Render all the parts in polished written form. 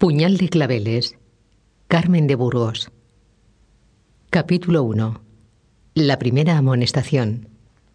Puñal de claveles. Carmen de Burgos. Capítulo 1. La primera amonestación.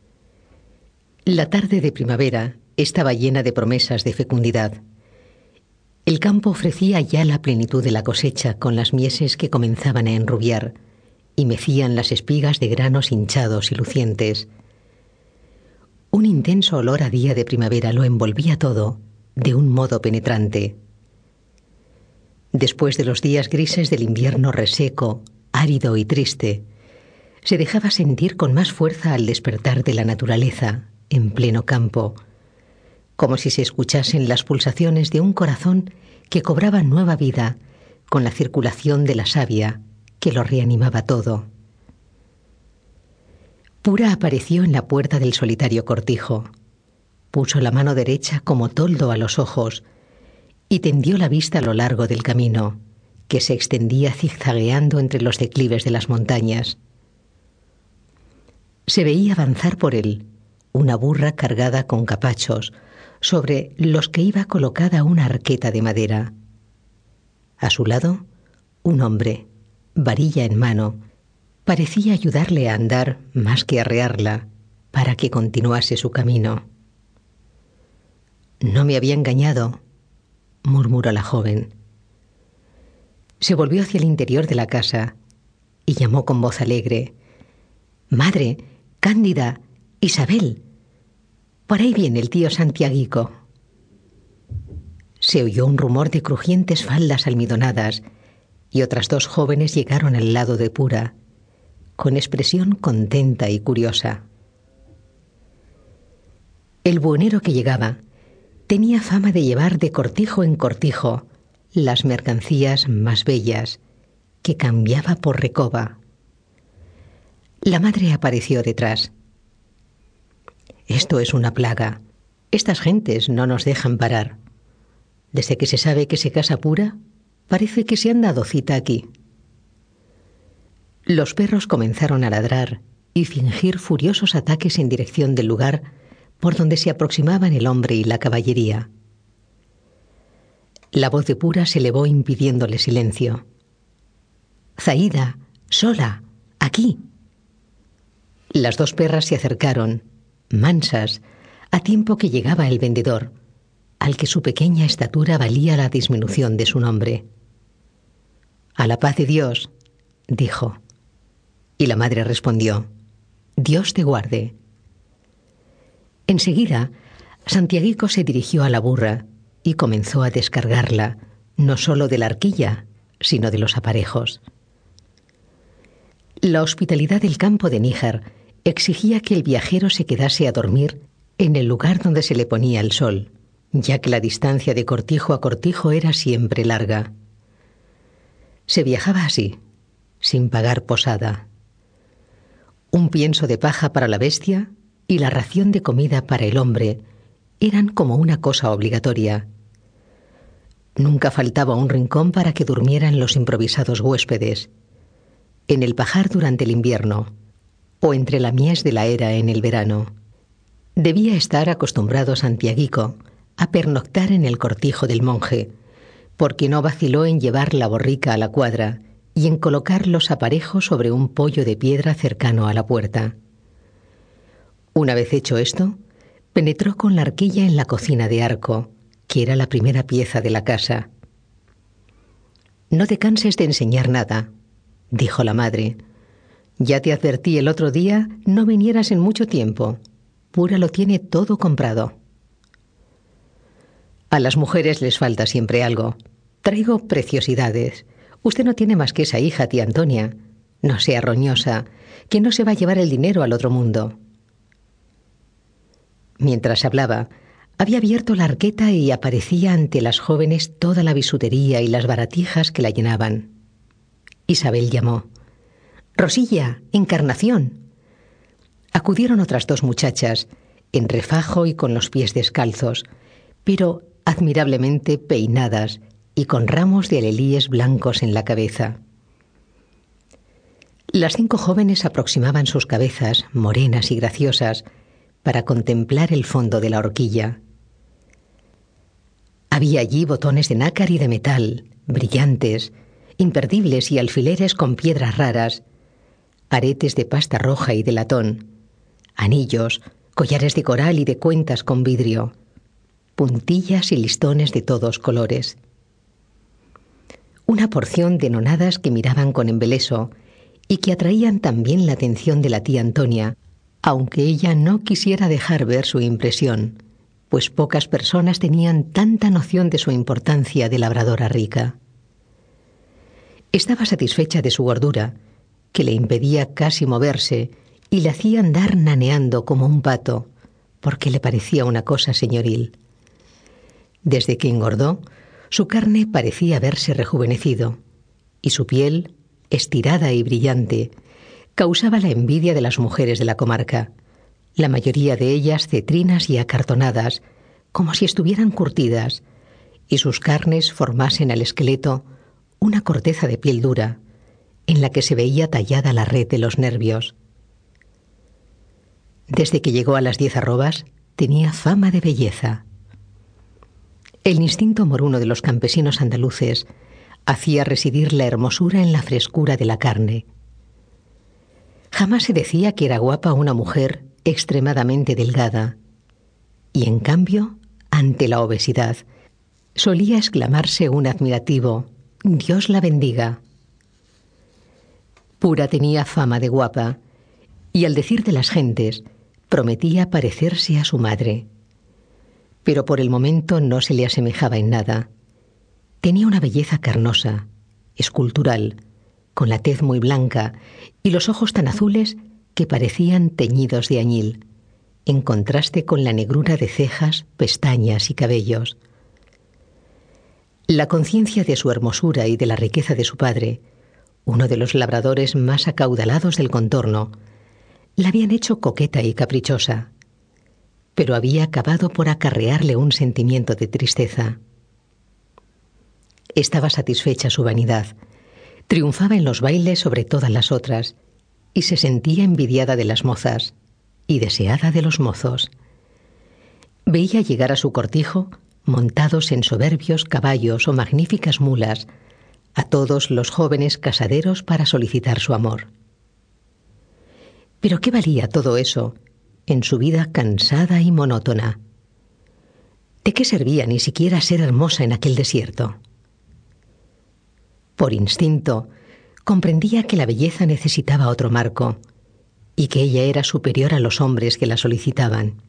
La tarde de primavera estaba llena de promesas de fecundidad. El campo ofrecía ya la plenitud de la cosecha con las mieses que comenzaban a enrubiar y mecían las espigas de granos hinchados y lucientes. Un intenso olor a día de primavera lo envolvía todo de un modo penetrante. Después de los días grises del invierno reseco, árido y triste, se dejaba sentir con más fuerza al despertar de la naturaleza, en pleno campo, como si se escuchasen las pulsaciones de un corazón que cobraba nueva vida con la circulación de la savia que lo reanimaba todo. Pura apareció en la puerta del solitario cortijo, puso la mano derecha como toldo a los ojos y tendió la vista a lo largo del camino, que se extendía zigzagueando entre los declives de las montañas. Se veía avanzar por él una burra cargada con capachos, sobre los que iba colocada una arqueta de madera. A su lado, un hombre, varilla en mano, parecía ayudarle a andar más que arrearla, para que continuase su camino. «No me había engañado», murmuró la joven. Se volvió hacia el interior de la casa y llamó con voz alegre: «Madre, Cándida, Isabel, por ahí viene el tío Santiaguico». Se oyó un rumor de crujientes faldas almidonadas y otras dos jóvenes llegaron al lado de Pura, con expresión contenta y curiosa. El buhonero que llegaba tenía fama de llevar de cortijo en cortijo las mercancías más bellas, que cambiaba por recoba. La madre apareció detrás. «Esto es una plaga. Estas gentes no nos dejan parar. Desde que se sabe que se casa Pura, parece que se han dado cita aquí». Los perros comenzaron a ladrar y fingir furiosos ataques en dirección del lugar por donde se aproximaban el hombre y la caballería. La voz de Pura se elevó impidiéndole silencio. «Zaida, sola, aquí». Las dos perras se acercaron, mansas, a tiempo que llegaba el vendedor, al que su pequeña estatura valía la disminución de su nombre. «A la paz de Dios», dijo. Y la madre respondió: «Dios te guarde». Enseguida, Santiaguico se dirigió a la burra y comenzó a descargarla, no solo de la arquilla, sino de los aparejos. La hospitalidad del campo de Níjar exigía que el viajero se quedase a dormir en el lugar donde se le ponía el sol, ya que la distancia de cortijo a cortijo era siempre larga. Se viajaba así, sin pagar posada. Un pienso de paja para la bestia y la ración de comida para el hombre eran como una cosa obligatoria. Nunca faltaba un rincón para que durmieran los improvisados huéspedes, en el pajar durante el invierno o entre la mies de la era en el verano. Debía estar acostumbrado Santiaguico a pernoctar en el cortijo del monje, porque no vaciló en llevar la borrica a la cuadra y en colocar los aparejos sobre un poyo de piedra cercano a la puerta. Una vez hecho esto, penetró con la arquilla en la cocina de arco, que era la primera pieza de la casa. «No te canses de enseñar nada», dijo la madre. «Ya te advertí el otro día no vinieras en mucho tiempo. Pura lo tiene todo comprado». «A las mujeres les falta siempre algo. Traigo preciosidades. Usted no tiene más que esa hija, tía Antonia. No sea roñosa, que no se va a llevar el dinero al otro mundo». Mientras hablaba, había abierto la arqueta y aparecía ante las jóvenes toda la bisutería y las baratijas que la llenaban. Isabel llamó: «Rosilla, Encarnación». Acudieron otras dos muchachas, en refajo y con los pies descalzos, pero admirablemente peinadas y con ramos de alelíes blancos en la cabeza. Las 5 jóvenes aproximaban sus cabezas, morenas y graciosas, para contemplar el fondo de la horquilla. Había allí botones de nácar y de metal, brillantes, imperdibles y alfileres con piedras raras, aretes de pasta roja y de latón, anillos, collares de coral y de cuentas con vidrio, puntillas y listones de todos colores. Una porción de nonadas que miraban con embeleso y que atraían también la atención de la tía Antonia, aunque ella no quisiera dejar ver su impresión, pues pocas personas tenían tanta noción de su importancia de labradora rica. Estaba satisfecha de su gordura, que le impedía casi moverse y le hacía andar naneando como un pato, porque le parecía una cosa señoril. Desde que engordó, su carne parecía haberse rejuvenecido, y su piel, estirada y brillante, causaba la envidia de las mujeres de la comarca, la mayoría de ellas cetrinas y acartonadas, como si estuvieran curtidas, y sus carnes formasen al esqueleto una corteza de piel dura, en la que se veía tallada la red de los nervios. Desde que llegó a las 10 arrobas, tenía fama de belleza. El instinto moruno de los campesinos andaluces hacía residir la hermosura en la frescura de la carne. Jamás se decía que era guapa una mujer extremadamente delgada, y en cambio, ante la obesidad, solía exclamarse un admirativo: «Dios la bendiga». Pura tenía fama de guapa, y al decir de las gentes, prometía parecerse a su madre. Pero por el momento no se le asemejaba en nada. Tenía una belleza carnosa, escultural, con la tez muy blanca y los ojos tan azules que parecían teñidos de añil, en contraste con la negrura de cejas, pestañas y cabellos. La conciencia de su hermosura y de la riqueza de su padre, uno de los labradores más acaudalados del contorno, la habían hecho coqueta y caprichosa, pero había acabado por acarrearle un sentimiento de tristeza. Estaba satisfecha su vanidad, triunfaba en los bailes sobre todas las otras, y se sentía envidiada de las mozas y deseada de los mozos. Veía llegar a su cortijo, montados en soberbios caballos o magníficas mulas, a todos los jóvenes casaderos para solicitar su amor. Pero ¿qué valía todo eso en su vida cansada y monótona? ¿De qué servía ni siquiera ser hermosa en aquel desierto? Por instinto, comprendía que la belleza necesitaba otro marco y que ella era superior a los hombres que la solicitaban.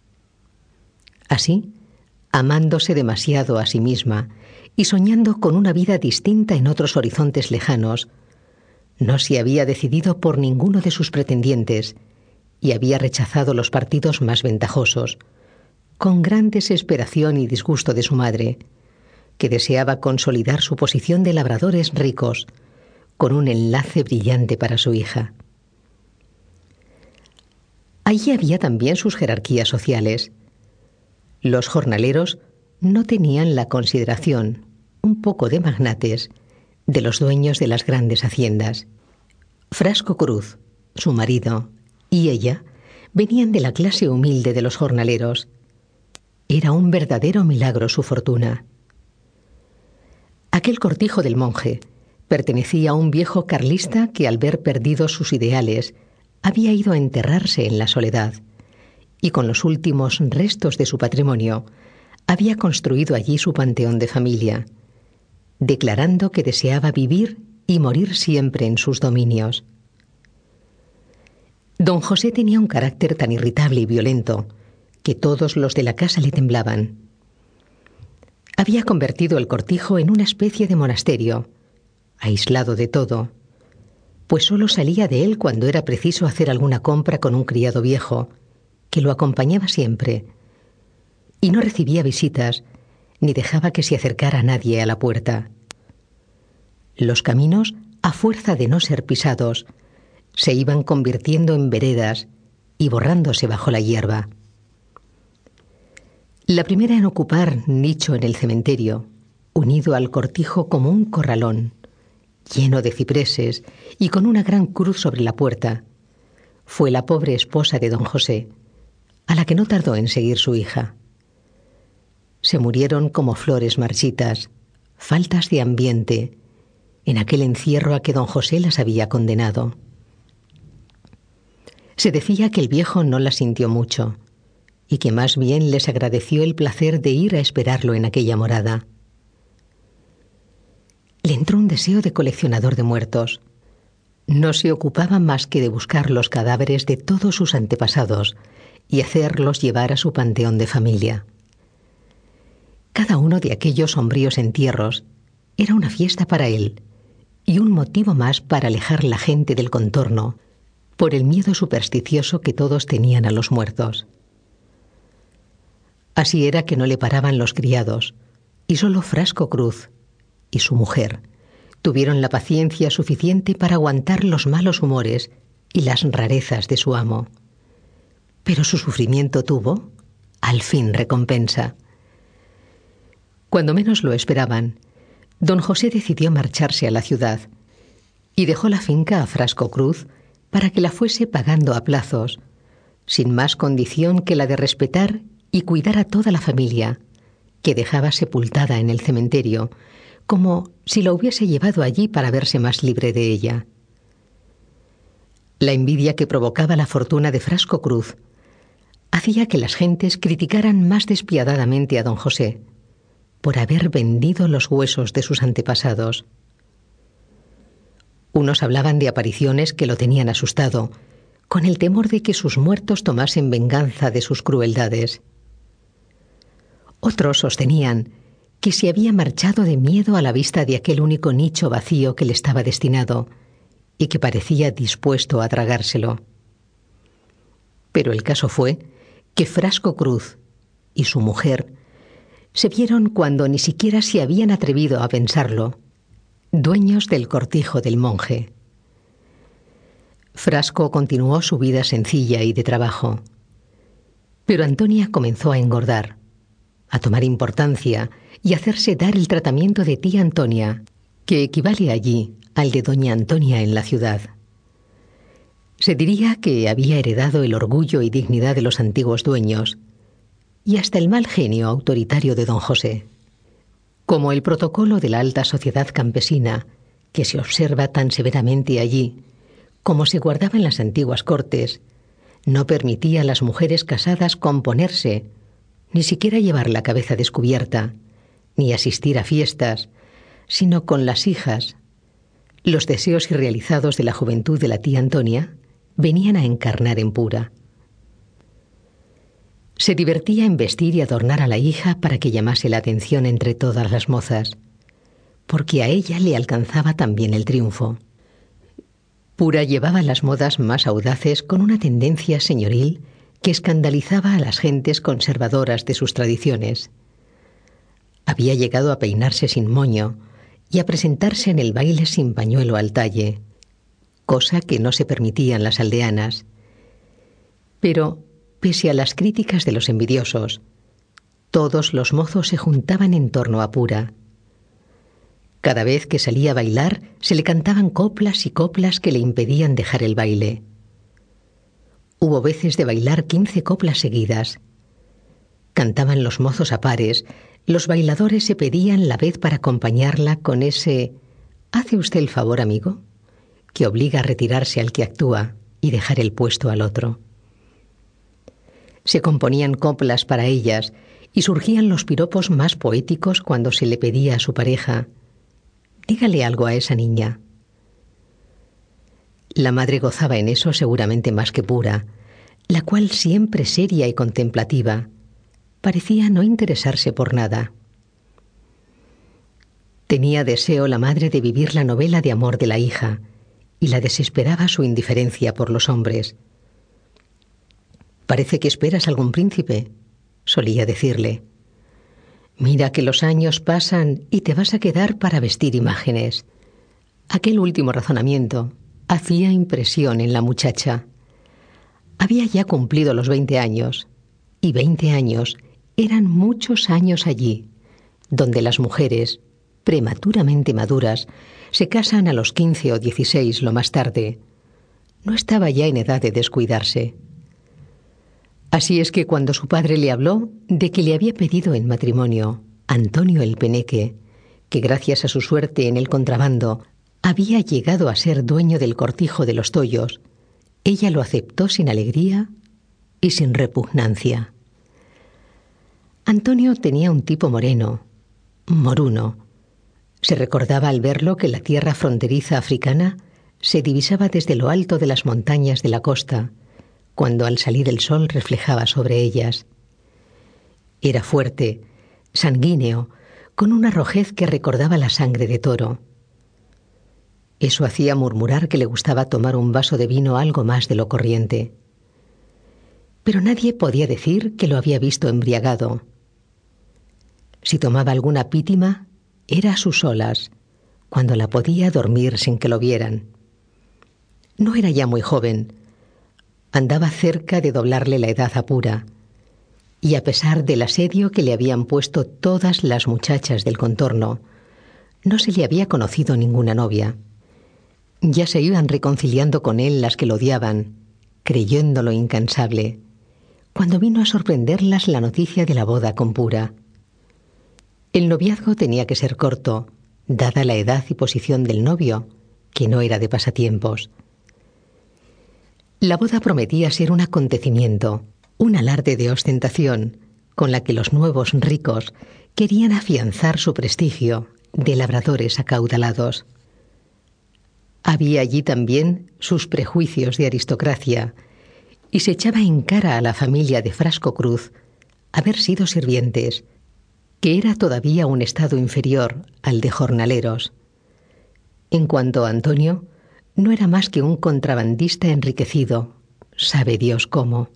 Así, amándose demasiado a sí misma y soñando con una vida distinta en otros horizontes lejanos, no se había decidido por ninguno de sus pretendientes y había rechazado los partidos más ventajosos, con gran desesperación y disgusto de su madre, que deseaba consolidar su posición de labradores ricos con un enlace brillante para su hija. Allí había también sus jerarquías sociales. Los jornaleros no tenían la consideración, un poco de magnates, de los dueños de las grandes haciendas. Frasco Cruz, su marido, y ella venían de la clase humilde de los jornaleros. Era un verdadero milagro su fortuna. Aquel cortijo del monje pertenecía a un viejo carlista que, al ver perdidos sus ideales, había ido a enterrarse en la soledad y con los últimos restos de su patrimonio había construido allí su panteón de familia, declarando que deseaba vivir y morir siempre en sus dominios. Don José tenía un carácter tan irritable y violento que todos los de la casa le temblaban. Había convertido el cortijo en una especie de monasterio, aislado de todo, pues solo salía de él cuando era preciso hacer alguna compra con un criado viejo, que lo acompañaba siempre, y no recibía visitas ni dejaba que se acercara nadie a la puerta. Los caminos, a fuerza de no ser pisados, se iban convirtiendo en veredas y borrándose bajo la hierba. La primera en ocupar nicho en el cementerio, unido al cortijo como un corralón, lleno de cipreses y con una gran cruz sobre la puerta, fue la pobre esposa de don José, a la que no tardó en seguir su hija. Se murieron como flores marchitas, faltas de ambiente, en aquel encierro a que don José las había condenado. Se decía que el viejo no las sintió mucho, y que más bien les agradeció el placer de ir a esperarlo en aquella morada. Le entró un deseo de coleccionador de muertos. No se ocupaba más que de buscar los cadáveres de todos sus antepasados y hacerlos llevar a su panteón de familia. Cada uno de aquellos sombríos entierros era una fiesta para él y un motivo más para alejar la gente del contorno por el miedo supersticioso que todos tenían a los muertos. Así era que no le paraban los criados, y solo Frasco Cruz y su mujer tuvieron la paciencia suficiente para aguantar los malos humores y las rarezas de su amo. Pero su sufrimiento tuvo, al fin, recompensa. Cuando menos lo esperaban, don José decidió marcharse a la ciudad y dejó la finca a Frasco Cruz para que la fuese pagando a plazos, sin más condición que la de respetar y cuidar a toda la familia, que dejaba sepultada en el cementerio, como si la hubiese llevado allí para verse más libre de ella. La envidia que provocaba la fortuna de Frasco Cruz hacía que las gentes criticaran más despiadadamente a don José por haber vendido los huesos de sus antepasados. Unos hablaban de apariciones que lo tenían asustado, con el temor de que sus muertos tomasen venganza de sus crueldades. Otros sostenían que se había marchado de miedo a la vista de aquel único nicho vacío que le estaba destinado y que parecía dispuesto a tragárselo. Pero el caso fue que Frasco Cruz y su mujer se vieron, cuando ni siquiera se habían atrevido a pensarlo, dueños del cortijo del monje. Frasco continuó su vida sencilla y de trabajo, pero Antonia comenzó a engordar, a tomar importancia y a hacerse dar el tratamiento de tía Antonia, que equivale allí al de doña Antonia en la ciudad. Se diría que había heredado el orgullo y dignidad de los antiguos dueños y hasta el mal genio autoritario de don José. Como el protocolo de la alta sociedad campesina, que se observa tan severamente allí, como se guardaba en las antiguas cortes, no permitía a las mujeres casadas componerse, ni siquiera llevar la cabeza descubierta, ni asistir a fiestas, sino con las hijas. Los deseos irrealizados de la juventud de la tía Antonia venían a encarnar en Pura. Se divertía en vestir y adornar a la hija para que llamase la atención entre todas las mozas, porque a ella le alcanzaba también el triunfo. Pura llevaba las modas más audaces con una tendencia señoril que escandalizaba a las gentes conservadoras de sus tradiciones. Había llegado a peinarse sin moño y a presentarse en el baile sin pañuelo al talle, cosa que no se permitían las aldeanas. Pero, pese a las críticas de los envidiosos, todos los mozos se juntaban en torno a Pura. Cada vez que salía a bailar, se le cantaban coplas y coplas que le impedían dejar el baile. Hubo veces de bailar 15 coplas seguidas. Cantaban los mozos a pares, los bailadores se pedían la vez para acompañarla con ese «¿Hace usted el favor, amigo?», que obliga a retirarse al que actúa y dejar el puesto al otro. Se componían coplas para ellas y surgían los piropos más poéticos cuando se le pedía a su pareja «Dígale algo a esa niña». La madre gozaba en eso seguramente más que Pura, la cual, siempre seria y contemplativa, parecía no interesarse por nada. Tenía deseo la madre de vivir la novela de amor de la hija y la desesperaba su indiferencia por los hombres. «Parece que esperas algún príncipe», solía decirle. «Mira que los años pasan y te vas a quedar para vestir imágenes». Aquel último razonamiento hacía impresión en la muchacha. Había ya cumplido los 20 años, y 20 años eran muchos años allí, donde las mujeres, prematuramente maduras, se casan a los 15 o 16 lo más tarde. No estaba ya en edad de descuidarse. Así es que cuando su padre le habló de que le había pedido en matrimonio Antonio el Peneque, que gracias a su suerte en el contrabando había llegado a ser dueño del cortijo de los Tollos, ella lo aceptó sin alegría y sin repugnancia. Antonio tenía un tipo moreno, moruno. Se recordaba al verlo que la tierra fronteriza africana se divisaba desde lo alto de las montañas de la costa, cuando al salir el sol reflejaba sobre ellas. Era fuerte, sanguíneo, con una rojez que recordaba la sangre de toro. Eso hacía murmurar que le gustaba tomar un vaso de vino algo más de lo corriente. Pero nadie podía decir que lo había visto embriagado. Si tomaba alguna pítima, era a sus solas, cuando la podía dormir sin que lo vieran. No era ya muy joven. Andaba cerca de doblarle la edad apura, y a pesar del asedio que le habían puesto todas las muchachas del contorno, no se le había conocido ninguna novia. Ya se iban reconciliando con él las que lo odiaban, creyéndolo incansable, cuando vino a sorprenderlas la noticia de la boda con Pura. El noviazgo tenía que ser corto, dada la edad y posición del novio, que no era de pasatiempos. La boda prometía ser un acontecimiento, un alarde de ostentación, con la que los nuevos ricos querían afianzar su prestigio de labradores acaudalados. Había allí también sus prejuicios de aristocracia, y se echaba en cara a la familia de Frasco Cruz haber sido sirvientes, que era todavía un estado inferior al de jornaleros. En cuanto a Antonio, no era más que un contrabandista enriquecido, sabe Dios cómo.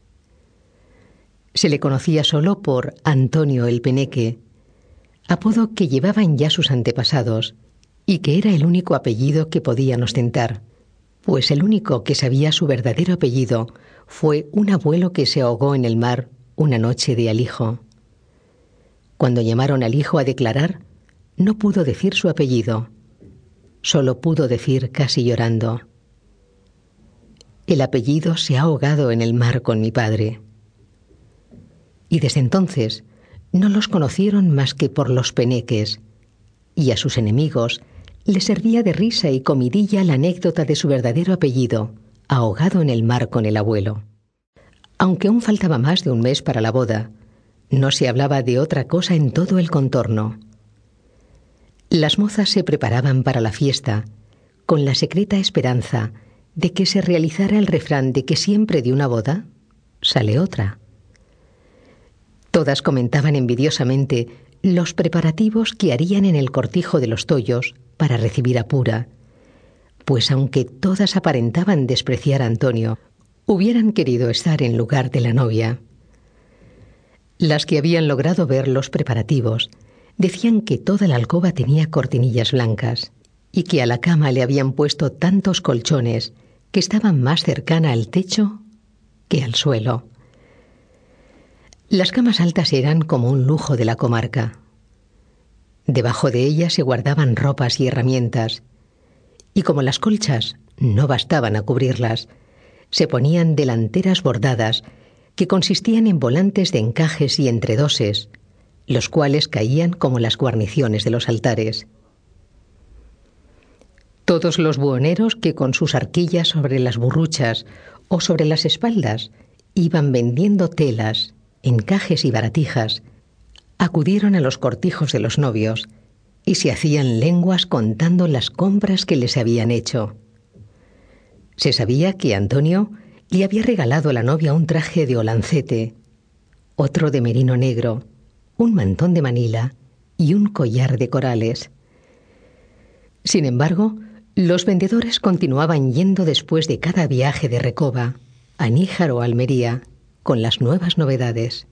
Se le conocía solo por Antonio el Peneque, apodo que llevaban ya sus antepasados y que era el único apellido que podían ostentar, pues el único que sabía su verdadero apellido fue un abuelo que se ahogó en el mar una noche de alijo. Cuando llamaron al hijo a declarar, no pudo decir su apellido, solo pudo decir casi llorando: «El apellido se ha ahogado en el mar con mi padre». Y desde entonces no los conocieron más que por los peneques, y a sus enemigos les servía de risa y comidilla la anécdota de su verdadero apellido, ahogado en el mar con el abuelo. Aunque aún faltaba más de un mes para la boda, no se hablaba de otra cosa en todo el contorno. Las mozas se preparaban para la fiesta, con la secreta esperanza de que se realizara el refrán de que siempre de una boda sale otra. Todas comentaban envidiosamente los preparativos que harían en el cortijo de los Tollos para recibir a Pura, pues aunque todas aparentaban despreciar a Antonio, hubieran querido estar en lugar de la novia. Las que habían logrado ver los preparativos decían que toda la alcoba tenía cortinillas blancas y que a la cama le habían puesto tantos colchones que estaban más cercana al techo que al suelo. Las camas altas eran como un lujo de la comarca. Debajo de ellas se guardaban ropas y herramientas, y como las colchas no bastaban a cubrirlas, se ponían delanteras bordadas que consistían en volantes de encajes y entredoses, los cuales caían como las guarniciones de los altares. Todos los buhoneros que con sus arquillas sobre las burruchas o sobre las espaldas iban vendiendo telas, encajes y baratijas, acudieron a los cortijos de los novios y se hacían lenguas contando las compras que les habían hecho. Se sabía que Antonio le había regalado a la novia un traje de olancete, otro de merino negro, un mantón de Manila y un collar de corales. Sin embargo, los vendedores continuaban yendo después de cada viaje de Recoba a Níjar o Almería con las nuevas novedades.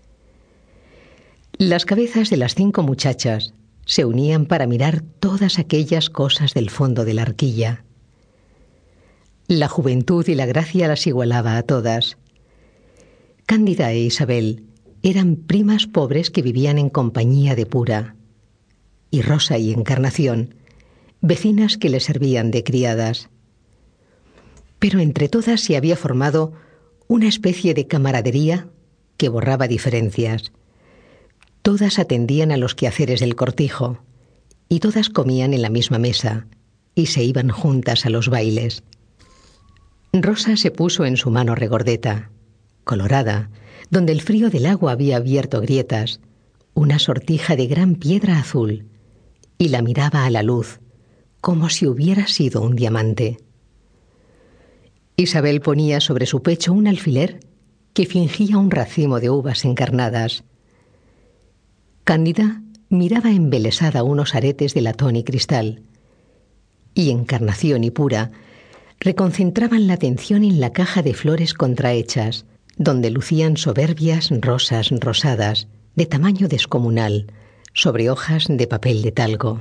Las cabezas de las 5 muchachas se unían para mirar todas aquellas cosas del fondo de la arquilla. La juventud y la gracia las igualaba a todas. Cándida e Isabel eran primas pobres que vivían en compañía de Pura, y Rosa y Encarnación, vecinas que les servían de criadas. Pero entre todas se había formado una especie de camaradería que borraba diferencias. Todas atendían a los quehaceres del cortijo y todas comían en la misma mesa y se iban juntas a los bailes. Rosa se puso en su mano regordeta, colorada, donde el frío del agua había abierto grietas, una sortija de gran piedra azul, y la miraba a la luz, como si hubiera sido un diamante. Isabel ponía sobre su pecho un alfiler que fingía un racimo de uvas encarnadas. Cándida miraba embelesada unos aretes de latón y cristal, y Encarnación y Pura reconcentraban la atención en la caja de flores contrahechas, donde lucían soberbias rosas rosadas, de tamaño descomunal, sobre hojas de papel de talco.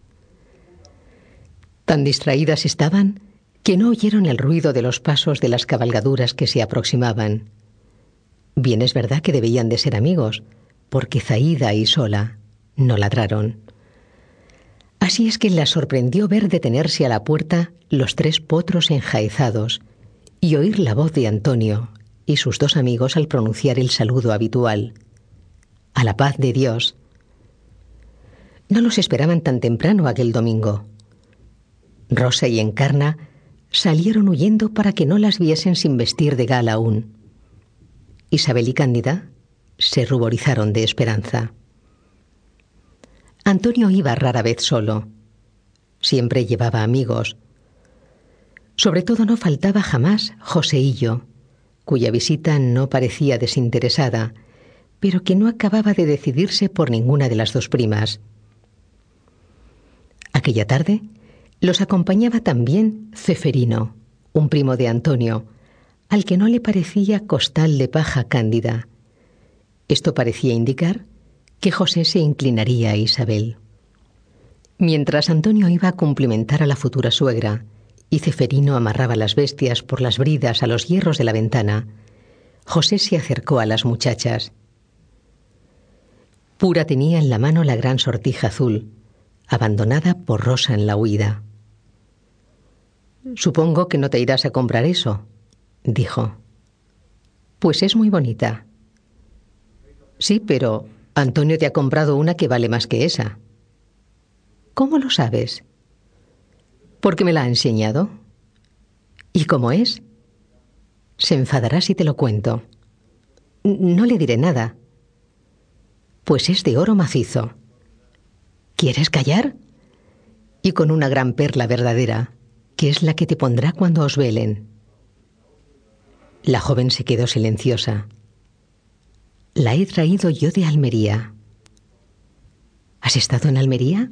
Tan distraídas estaban que no oyeron el ruido de los pasos de las cabalgaduras que se aproximaban. Bien es verdad que debían de ser amigos, porque Zaida y Sola no ladraron. Así es que la sorprendió ver detenerse a la puerta los 3 potros enjaezados y oír la voz de Antonio y sus 2 amigos al pronunciar el saludo habitual: «A la paz de Dios». No los esperaban tan temprano aquel domingo. Rosa y Encarna salieron huyendo para que no las viesen sin vestir de gala aún. Isabel y Cándida se ruborizaron de esperanza. Antonio iba rara vez solo. Siempre llevaba amigos. Sobre todo no faltaba jamás Joseillo, cuya visita no parecía desinteresada, pero que no acababa de decidirse por ninguna de las 2 primas. Aquella tarde los acompañaba también Ceferino, un primo de Antonio, al que no le parecía costal de paja Cándida. Esto parecía indicar que José se inclinaría a Isabel. Mientras Antonio iba a cumplimentar a la futura suegra y Ceferino amarraba las bestias por las bridas a los hierros de la ventana, José se acercó a las muchachas. Pura tenía en la mano la gran sortija azul, abandonada por Rosa en la huida. «Supongo que no te irás a comprar eso», dijo. «Pues es muy bonita». «Sí, pero Antonio te ha comprado una que vale más que esa». «¿Cómo lo sabes?» «Porque me la ha enseñado». «¿Y cómo es?» «Se enfadará si te lo cuento». «No le diré nada». «Pues es de oro macizo». ¿Quieres callar? Y con una gran perla verdadera, que es la que te pondrá cuando os velen. La joven se quedó silenciosa. La he traído yo de Almería. ¿Has estado en Almería?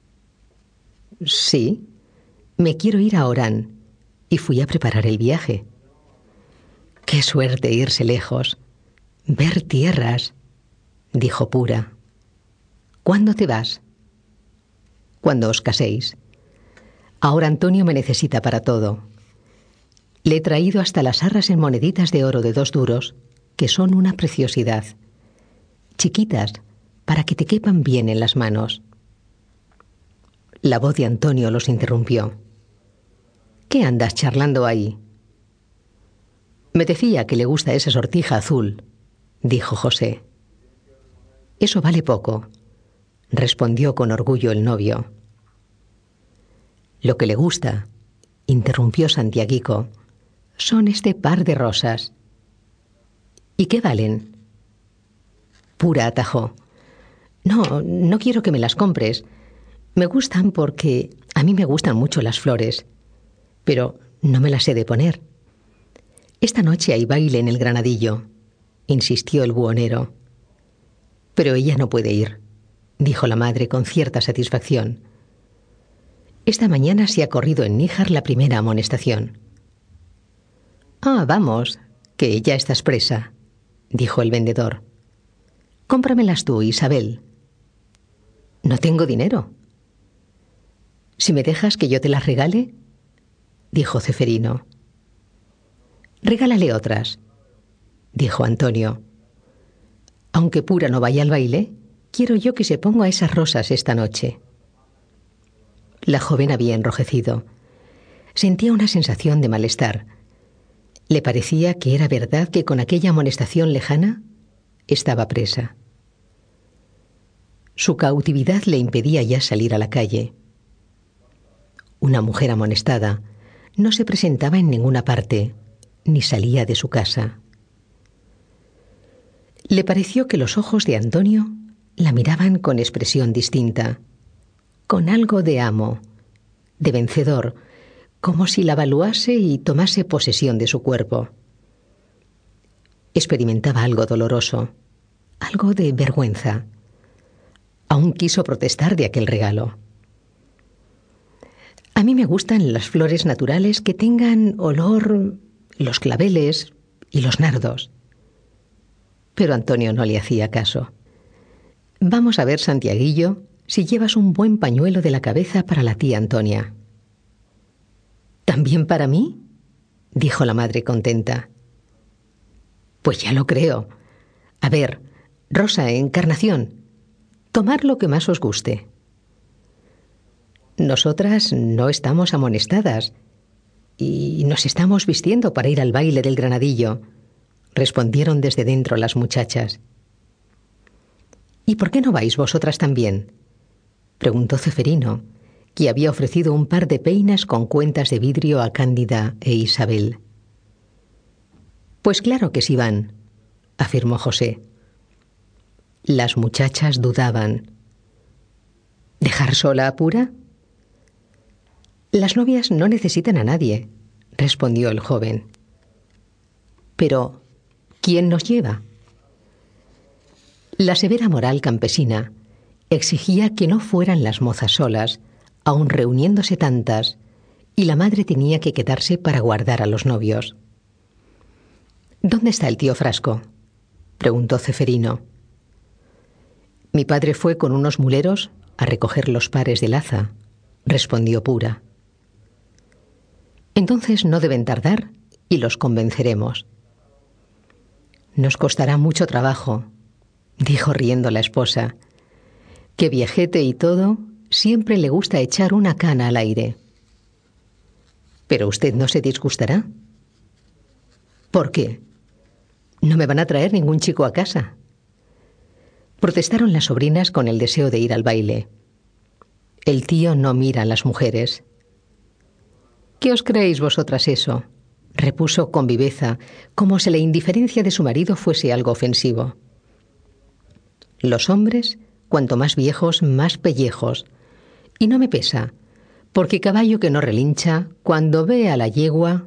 Sí. Me quiero ir a Orán y fui a preparar el viaje. Qué suerte irse lejos. Ver tierras, dijo Pura. ¿Cuándo te vas? Cuando os caséis. Ahora Antonio me necesita para todo. Le he traído hasta las arras en moneditas de oro de 2 duros, que son una preciosidad. Chiquitas, para que te quepan bien en las manos. La voz de Antonio los interrumpió. ¿Qué andas charlando ahí? Me decía que le gusta esa sortija azul, dijo José. Eso vale poco, respondió con orgullo el novio. Lo que le gusta, interrumpió Santiaguico, son este par de rosas. ¿Y qué valen? Pura atajó. No quiero que me las compres. Me gustan porque a mí me gustan mucho las flores, pero no me las he de poner. Esta noche hay baile en el Granadillo, insistió el buhonero. Pero ella no puede ir, dijo la madre con cierta satisfacción. Esta mañana se ha corrido en Níjar la primera amonestación. Ah, vamos, que ya estás presa, dijo el vendedor. Cómpramelas tú, Isabel. No tengo dinero. Si me dejas que yo te las regale, dijo Ceferino. Regálale otras, dijo Antonio. Aunque Pura no vaya al baile, quiero yo que se ponga esas rosas esta noche. La joven había enrojecido. Sentía una sensación de malestar. Le parecía que era verdad que con aquella amonestación lejana estaba presa. Su cautividad le impedía ya salir a la calle. Una mujer amonestada no se presentaba en ninguna parte, ni salía de su casa. Le pareció que los ojos de Antonio la miraban con expresión distinta, con algo de amo, de vencedor, como si la valuase y tomase posesión de su cuerpo. Experimentaba algo doloroso, algo de vergüenza. Aún quiso protestar de aquel regalo. A mí me gustan las flores naturales que tengan olor, los claveles y los nardos. Pero Antonio no le hacía caso. Vamos a ver, Santiaguillo, si llevas un buen pañuelo de la cabeza para la tía Antonia. ¿También para mí?, dijo la madre contenta. Pues ya lo creo. A ver, Rosa, Encarnación, tomad lo que más os guste. Nosotras no estamos amonestadas y nos estamos vistiendo para ir al baile del Granadillo, respondieron desde dentro las muchachas. ¿Y por qué no vais vosotras también?, preguntó Ceferino, que había ofrecido un par de peinas con cuentas de vidrio a Cándida e Isabel. Pues claro que sí van, afirmó José. Las muchachas dudaban. ¿Dejar sola a Pura? Las novias no necesitan a nadie, respondió el joven. Pero, ¿quién nos lleva? La severa moral campesina exigía que no fueran las mozas solas, aun reuniéndose tantas, y la madre tenía que quedarse para guardar a los novios. ¿Dónde está el tío Frasco?, preguntó Ceferino. Mi padre fue con unos muleros a recoger los pares de laza, respondió Pura. Entonces no deben tardar y los convenceremos. Nos costará mucho trabajo, dijo riendo la esposa, que viejete y todo siempre le gusta echar una cana al aire. ¿Pero usted no se disgustará? ¿Por qué? No me van a traer ningún chico a casa. Protestaron las sobrinas con el deseo de ir al baile. El tío no mira a las mujeres. ¿Qué os creéis vosotras eso?, repuso con viveza, como si la indiferencia de su marido fuese algo ofensivo. Los hombres, cuanto más viejos, más pellejos. Y no me pesa, porque caballo que no relincha, cuando ve a la yegua...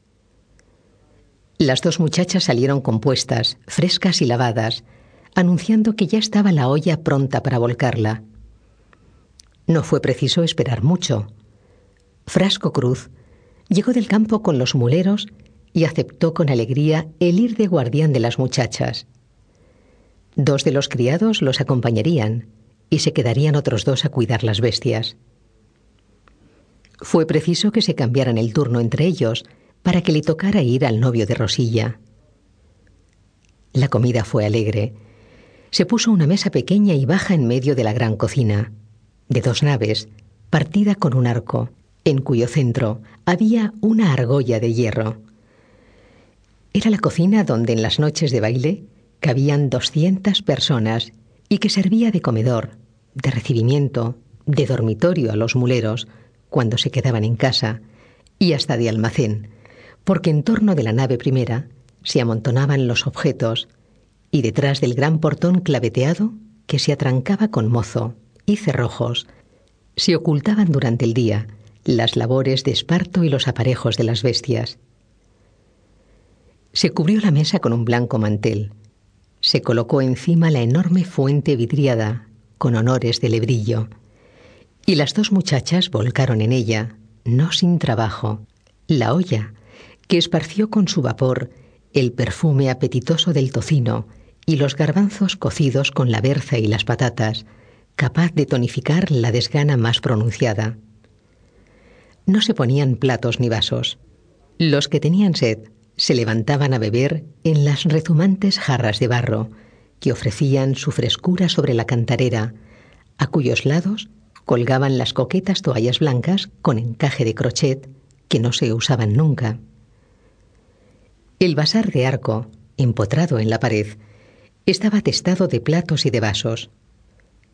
Las dos muchachas salieron compuestas, frescas y lavadas, anunciando que ya estaba la olla pronta para volcarla. No fue preciso esperar mucho. Frasco Cruz llegó del campo con los muleros y aceptó con alegría el ir de guardián de las muchachas. 2 de los criados los acompañarían y se quedarían otros 2 a cuidar las bestias. Fue preciso que se cambiaran el turno entre ellos para que le tocara ir al novio de Rosilla. La comida fue alegre. Se puso una mesa pequeña y baja en medio de la gran cocina, de 2 naves, partida con un arco, en cuyo centro había una argolla de hierro. Era la cocina donde en las noches de baile cabían 200 personas y que servía de comedor, de recibimiento, de dormitorio a los muleros cuando se quedaban en casa y hasta de almacén, porque en torno de la nave primera se amontonaban los objetos y detrás del gran portón claveteado, que se atrancaba con mozo y cerrojos, se ocultaban durante el día las labores de esparto y los aparejos de las bestias. Se cubrió la mesa con un blanco mantel. Se colocó encima la enorme fuente vidriada, con honores de lebrillo, y las 2 muchachas volcaron en ella, no sin trabajo, la olla, que esparció con su vapor el perfume apetitoso del tocino y los garbanzos cocidos con la berza y las patatas, capaz de tonificar la desgana más pronunciada. No se ponían platos ni vasos. Los que tenían sed se levantaban a beber en las rezumantes jarras de barro, que ofrecían su frescura sobre la cantarera, a cuyos lados colgaban las coquetas toallas blancas con encaje de crochet que no se usaban nunca. El vasar de arco, empotrado en la pared, estaba atestado de platos y de vasos.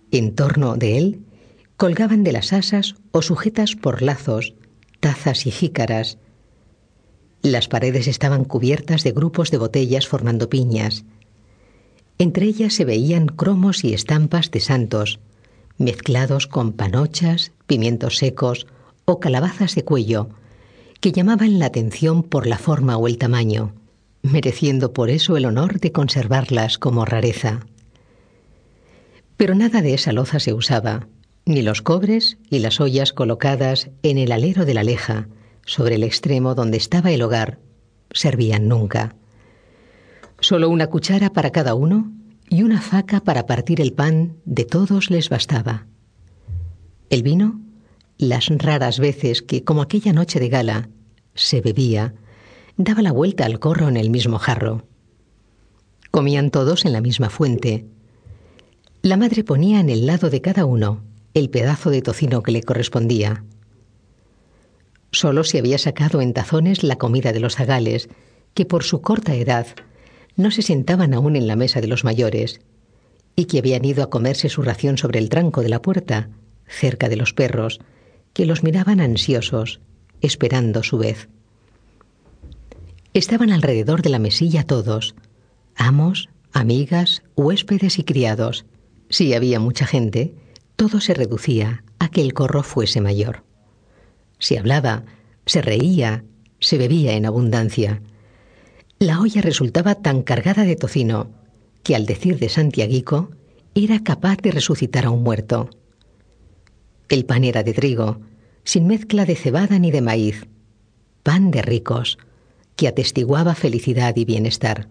En torno de él colgaban de las asas o sujetas por lazos tazas y jícaras. Las paredes estaban cubiertas de grupos de botellas formando piñas. Entre ellas se veían cromos y estampas de santos, mezclados con panochas, pimientos secos o calabazas de cuello, que llamaban la atención por la forma o el tamaño, mereciendo por eso el honor de conservarlas como rareza. Pero nada de esa loza se usaba, ni los cobres y las ollas colocadas en el alero de la leja, sobre el extremo donde estaba el hogar, servían nunca. Solo una cuchara para cada uno y una faca para partir el pan de todos les bastaba. El vino, las raras veces que, como aquella noche de gala, se bebía, daba la vuelta al corro en el mismo jarro. Comían todos en la misma fuente. La madre ponía en el lado de cada uno el pedazo de tocino que le correspondía. Solo se había sacado en tazones la comida de los zagales, que por su corta edad no se sentaban aún en la mesa de los mayores, y que habían ido a comerse su ración sobre el tranco de la puerta, cerca de los perros, que los miraban ansiosos, esperando su vez. Estaban alrededor de la mesilla todos, amos, amigas, huéspedes y criados. Si había mucha gente, todo se reducía a que el corro fuese mayor. Se hablaba, se reía, se bebía en abundancia. La olla resultaba tan cargada de tocino que, al decir de Santiaguico, era capaz de resucitar a un muerto. El pan era de trigo, sin mezcla de cebada ni de maíz, pan de ricos, que atestiguaba felicidad y bienestar.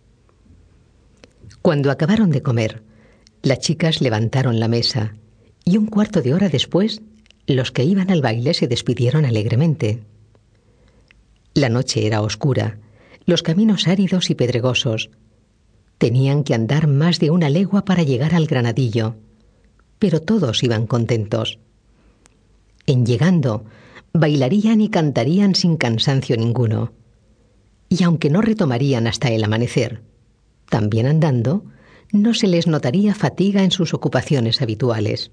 Cuando acabaron de comer, las chicas levantaron la mesa y un cuarto de hora después, los que iban al baile se despidieron alegremente. La noche era oscura, los caminos áridos y pedregosos. Tenían que andar más de una legua para llegar al granadillo, pero todos iban contentos. En llegando, bailarían y cantarían sin cansancio ninguno. Y aunque no retomarían hasta el amanecer, también andando, no se les notaría fatiga en sus ocupaciones habituales.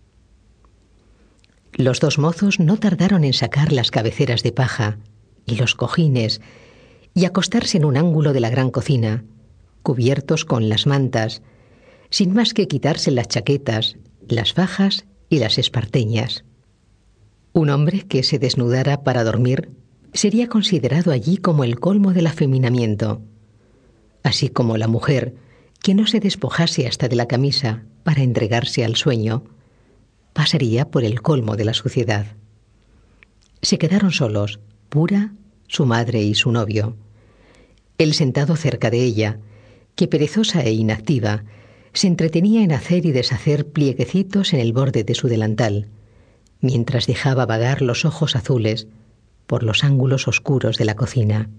Los dos mozos no tardaron en sacar las cabeceras de paja y los cojines y acostarse en un ángulo de la gran cocina, cubiertos con las mantas, sin más que quitarse las chaquetas, las fajas y las esparteñas. Un hombre que se desnudara para dormir sería considerado allí como el colmo del afeminamiento, así como la mujer que no se despojase hasta de la camisa para entregarse al sueño, pasaría por el colmo de la suciedad. Se quedaron solos, Pura, su madre y su novio. Él sentado cerca de ella, que perezosa e inactiva, se entretenía en hacer y deshacer plieguecitos en el borde de su delantal, mientras dejaba vagar los ojos azules por los ángulos oscuros de la cocina.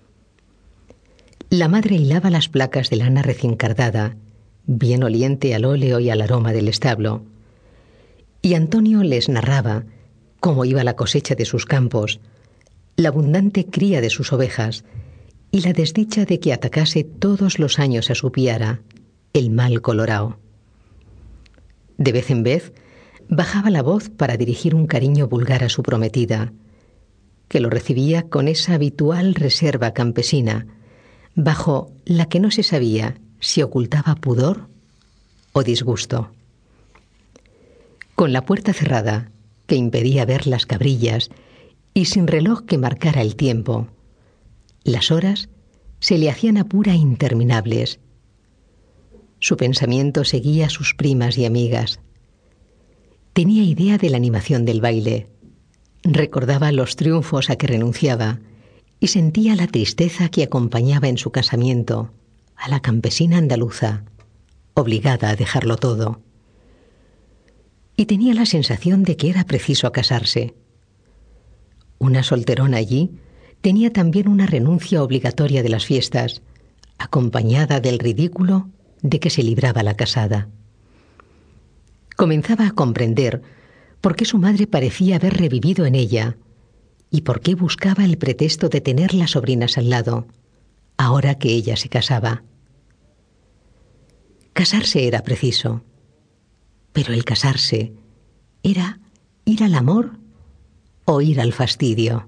La madre hilaba las placas de lana recién cardada, bien oliente al óleo y al aroma del establo, y Antonio les narraba cómo iba la cosecha de sus campos, la abundante cría de sus ovejas y la desdicha de que atacase todos los años a su piara, el mal colorao. De vez en vez bajaba la voz para dirigir un cariño vulgar a su prometida, que lo recibía con esa habitual reserva campesina, bajo la que no se sabía si ocultaba pudor o disgusto. Con la puerta cerrada, que impedía ver las cabrillas, y sin reloj que marcara el tiempo, las horas se le hacían a Pura interminables. Su pensamiento seguía a sus primas y amigas. Tenía idea de la animación del baile, recordaba los triunfos a que renunciaba y sentía la tristeza que acompañaba en su casamiento a la campesina andaluza, obligada a dejarlo todo. Y tenía la sensación de que era preciso casarse. Una solterona allí tenía también una renuncia obligatoria de las fiestas, acompañada del ridículo de que se libraba la casada. Comenzaba a comprender por qué su madre parecía haber revivido en ella y por qué buscaba el pretexto de tener las sobrinas al lado, ahora que ella se casaba. Casarse era preciso. Pero el casarse era ir al amor o ir al fastidio.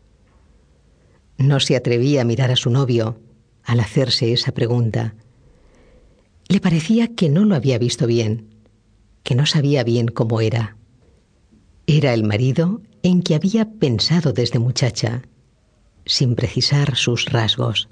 No se atrevía a mirar a su novio al hacerse esa pregunta. Le parecía que no lo había visto bien, que no sabía bien cómo era. Era el marido en que había pensado desde muchacha, sin precisar sus rasgos.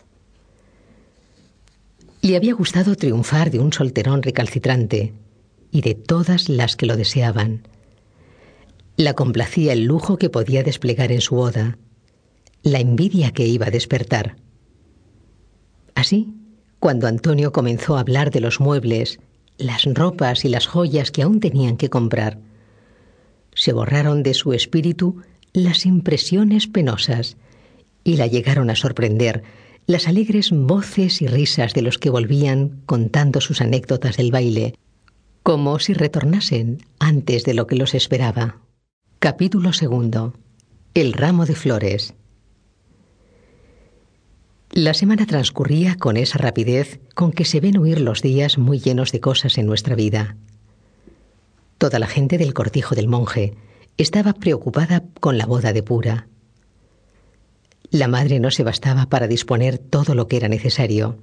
Le había gustado triunfar de un solterón recalcitrante y de todas las que lo deseaban. La complacía el lujo que podía desplegar en su boda, la envidia que iba a despertar. Así, cuando Antonio comenzó a hablar de los muebles, las ropas y las joyas que aún tenían que comprar, se borraron de su espíritu las impresiones penosas y la llegaron a sorprender las alegres voces y risas de los que volvían contando sus anécdotas del baile, como si retornasen antes de lo que los esperaba. Capítulo 2. El ramo de flores. La semana transcurría con esa rapidez con que se ven huir los días muy llenos de cosas en nuestra vida. Toda la gente del cortijo del monje estaba preocupada con la boda de Pura. La madre no se bastaba para disponer todo lo que era necesario.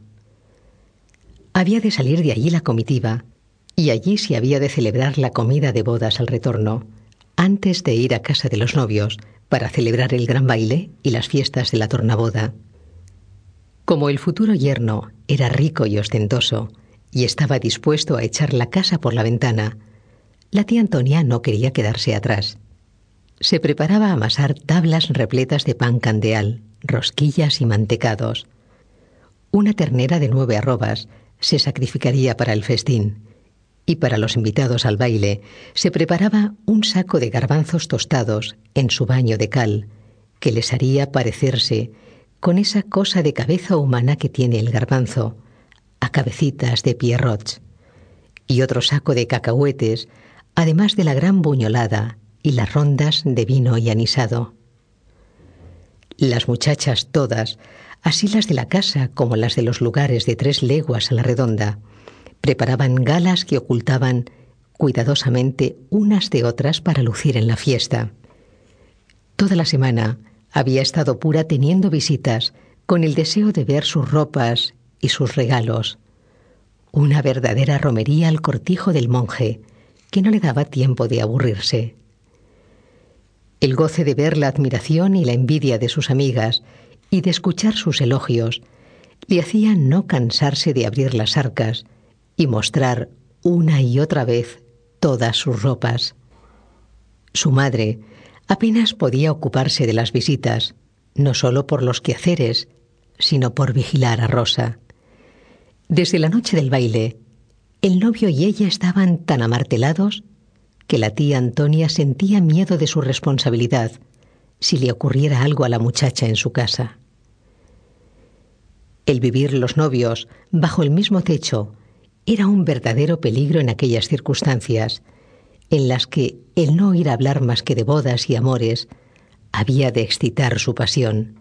Había de salir de allí la comitiva, y allí se había de celebrar la comida de bodas al retorno, antes de ir a casa de los novios para celebrar el gran baile y las fiestas de la tornaboda. Como el futuro yerno era rico y ostentoso y estaba dispuesto a echar la casa por la ventana, la tía Antonia no quería quedarse atrás. Se preparaba a amasar tablas repletas de pan candeal, rosquillas y mantecados. Una ternera de 9 arrobas se sacrificaría para el festín, y para los invitados al baile se preparaba un saco de garbanzos tostados en su baño de cal, que les haría parecerse, con esa cosa de cabeza humana que tiene el garbanzo, a cabecitas de pierrots, y otro saco de cacahuetes, además de la gran buñolada y las rondas de vino y anisado. Las muchachas todas, así las de la casa como las de los lugares de 3 leguas a la redonda, preparaban galas que ocultaban cuidadosamente unas de otras para lucir en la fiesta. Toda la semana había estado Pura teniendo visitas con el deseo de ver sus ropas y sus regalos. Una verdadera romería al cortijo del monje, que no le daba tiempo de aburrirse. El goce de ver la admiración y la envidia de sus amigas y de escuchar sus elogios le hacía no cansarse de abrir las arcas y mostrar una y otra vez todas sus ropas. Su madre apenas podía ocuparse de las visitas, no solo por los quehaceres, sino por vigilar a Rosa. Desde la noche del baile, el novio y ella estaban tan amartelados que la tía Antonia sentía miedo de su responsabilidad si le ocurriera algo a la muchacha en su casa. El vivir los novios bajo el mismo techo era un verdadero peligro en aquellas circunstancias, en las que el no ir a hablar más que de bodas y amores había de excitar su pasión.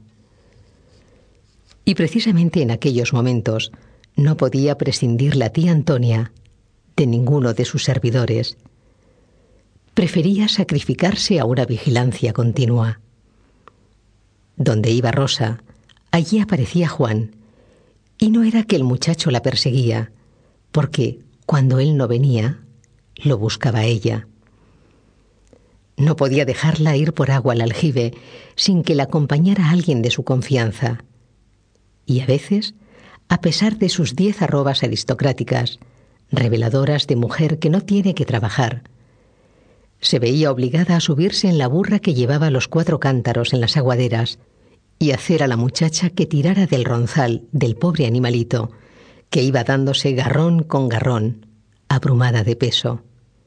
Y precisamente en aquellos momentos no podía prescindir la tía Antonia de ninguno de sus servidores. Prefería sacrificarse a una vigilancia continua. Donde iba Rosa, allí aparecía Juan, y no era que el muchacho la perseguía, porque cuando él no venía, lo buscaba ella. No podía dejarla ir por agua al aljibe sin que la acompañara alguien de su confianza. Y a veces, a pesar de sus 10 arrobas aristocráticas, reveladoras de mujer que no tiene que trabajar, se veía obligada a subirse en la burra que llevaba los 4 cántaros en las aguaderas y hacer a la muchacha que tirara del ronzal del pobre animalito, que iba dándose garrón con garrón, abrumada de peso.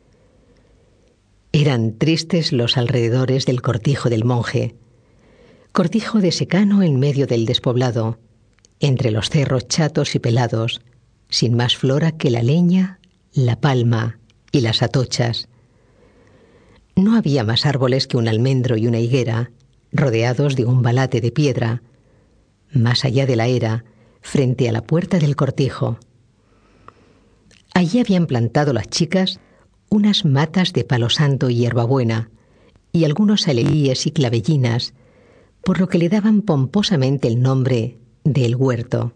Eran tristes los alrededores del cortijo del monje, cortijo de secano en medio del despoblado, entre los cerros chatos y pelados, sin más flora que la leña, la palma y las atochas. No había más árboles que un almendro y una higuera, rodeados de un valate de piedra, más allá de la era, frente a la puerta del cortijo. Allí habían plantado las chicas unas matas de palo santo y hierbabuena, y algunos alelíes y clavellinas, por lo que le daban pomposamente el nombre de El Huerto.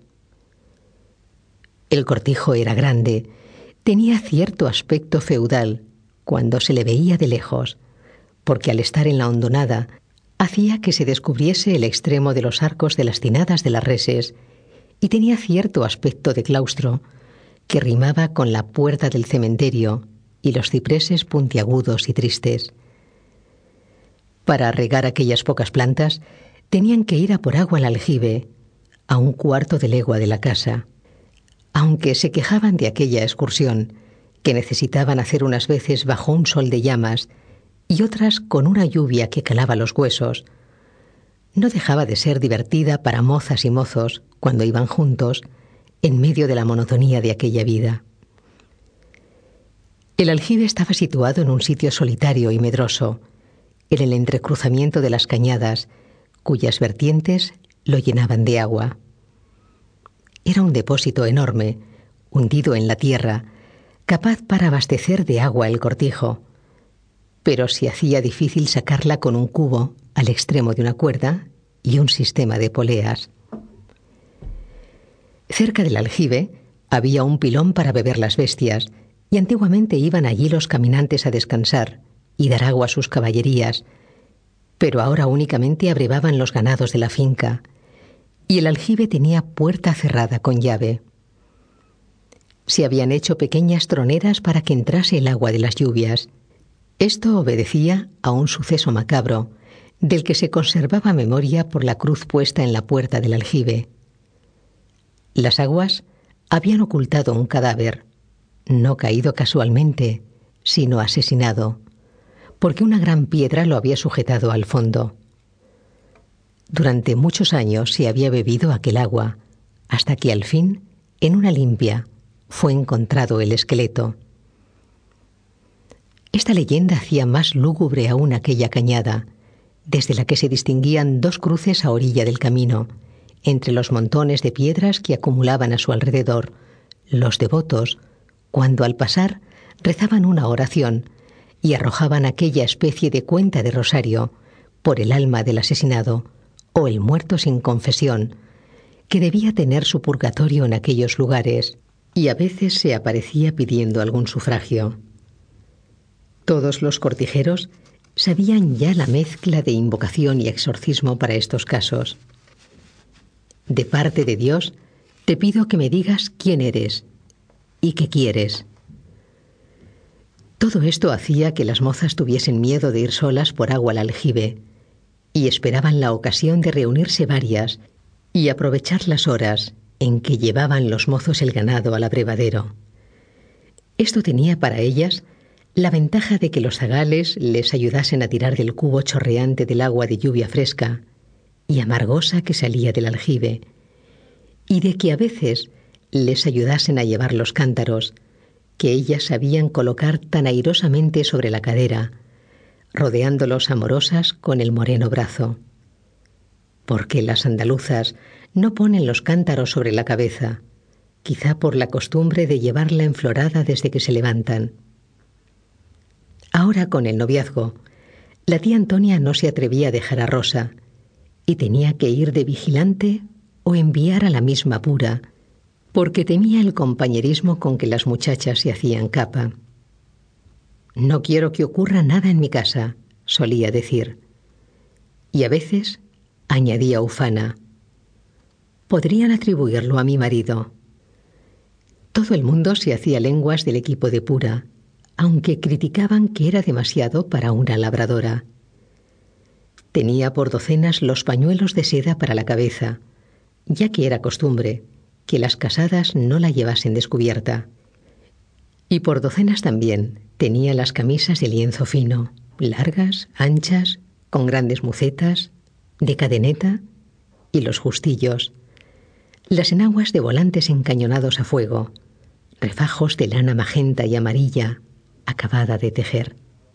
El cortijo era grande, tenía cierto aspecto feudal cuando se le veía de lejos, porque al estar en la hondonada hacía que se descubriese el extremo de los arcos de las tinadas de las reses, y tenía cierto aspecto de claustro que rimaba con la puerta del cementerio y los cipreses puntiagudos y tristes. Para regar aquellas pocas plantas tenían que ir a por agua al aljibe, a 1/4 de legua de la casa. Aunque se quejaban de aquella excursión, que necesitaban hacer unas veces bajo un sol de llamas y otras con una lluvia que calaba los huesos, no dejaba de ser divertida para mozas y mozos cuando iban juntos en medio de la monotonía de aquella vida. El aljibe estaba situado en un sitio solitario y medroso, en el entrecruzamiento de las cañadas, cuyas vertientes lo llenaban de agua. Era un depósito enorme, hundido en la tierra, capaz para abastecer de agua el cortijo, pero se hacía difícil sacarla con un cubo al extremo de una cuerda y un sistema de poleas. Cerca del aljibe había un pilón para beber las bestias, y antiguamente iban allí los caminantes a descansar y dar agua a sus caballerías, pero ahora únicamente abrevaban los ganados de la finca, y el aljibe tenía puerta cerrada con llave. Se habían hecho pequeñas troneras para que entrase el agua de las lluvias. Esto obedecía a un suceso macabro, del que se conservaba memoria por la cruz puesta en la puerta del aljibe. Las aguas habían ocultado un cadáver, no caído casualmente, sino asesinado, porque una gran piedra lo había sujetado al fondo. Durante muchos años se había bebido aquel agua, hasta que al fin, en una limpia, fue encontrado el esqueleto. Esta leyenda hacía más lúgubre aún aquella cañada, desde la que se distinguían 2 cruces a orilla del camino, entre los montones de piedras que acumulaban a su alrededor. Los devotos, cuando al pasar rezaban una oración y arrojaban aquella especie de cuenta de rosario por el alma del asesinado o el muerto sin confesión, que debía tener su purgatorio en aquellos lugares, y a veces se aparecía pidiendo algún sufragio. Todos los cortijeros sabían ya la mezcla de invocación y exorcismo para estos casos. De parte de Dios, te pido que me digas quién eres y qué quieres. Todo esto hacía que las mozas tuviesen miedo de ir solas por agua al aljibe, y esperaban la ocasión de reunirse varias y aprovechar las horas en que llevaban los mozos el ganado al abrevadero. Esto tenía para ellas la ventaja de que los zagales les ayudasen a tirar del cubo chorreante del agua de lluvia fresca y amargosa que salía del aljibe, y de que a veces les ayudasen a llevar los cántaros, que ellas sabían colocar tan airosamente sobre la cadera, rodeándolos amorosas con el moreno brazo. Porque las andaluzas no ponen los cántaros sobre la cabeza, quizá por la costumbre de llevarla enflorada desde que se levantan. Ahora, con el noviazgo, la tía Antonia no se atrevía a dejar a Rosa, y tenía que ir de vigilante o enviar a la misma pura, porque temía el compañerismo con que las muchachas se hacían capa. «No quiero que ocurra nada en mi casa», solía decir. Y a veces añadía ufana: «Podrían atribuirlo a mi marido». Todo el mundo se hacía lenguas del equipo de pura, aunque criticaban que era demasiado para una labradora. Tenía por docenas los pañuelos de seda para la cabeza, ya que era costumbre que las casadas no la llevasen descubierta. Y por docenas también tenía las camisas de lienzo fino, largas, anchas, con grandes mucetas, de cadeneta, y los justillos, las enaguas de volantes encañonados a fuego, refajos de lana magenta y amarilla, acabada de tejer.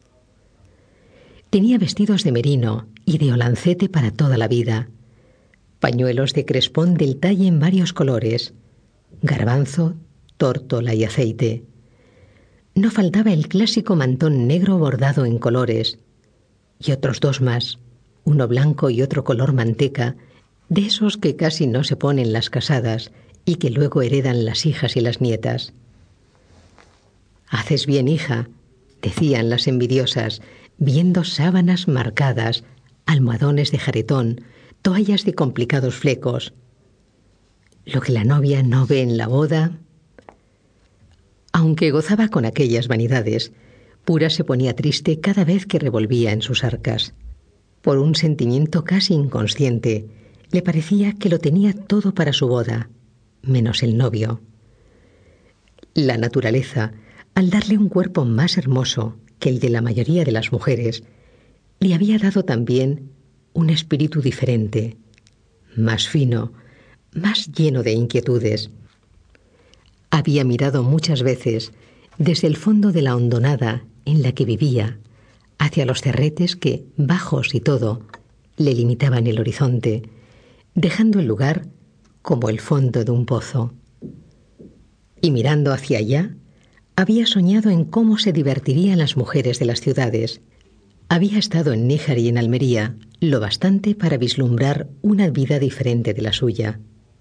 Tenía vestidos de merino y de olancete para toda la vida, pañuelos de crespón del talle en varios colores, garbanzo, tórtola y aceite, No faltaba el clásico mantón negro bordado en colores, y otros 2 más, uno blanco y otro color manteca, de esos que casi no se ponen las casadas y que luego heredan las hijas y las nietas. «Haces bien, hija», decían las envidiosas, viendo sábanas marcadas, almohadones de jaretón, toallas de complicados flecos. Lo que la novia no ve en la boda. Aunque gozaba con aquellas vanidades, Pura se ponía triste cada vez que revolvía en sus arcas. Por un sentimiento casi inconsciente, le parecía que lo tenía todo para su boda, menos el novio. La naturaleza, al darle un cuerpo más hermoso que el de la mayoría de las mujeres, le había dado también un espíritu diferente, más fino, más lleno de inquietudes. Había mirado muchas veces desde el fondo de la hondonada en la que vivía, hacia los cerretes que, bajos y todo, le limitaban el horizonte, dejando el lugar como el fondo de un pozo. Y mirando hacia allá, había soñado en cómo se divertirían las mujeres de las ciudades. Había estado en Níjar y en Almería lo bastante para vislumbrar una vida diferente de la suya.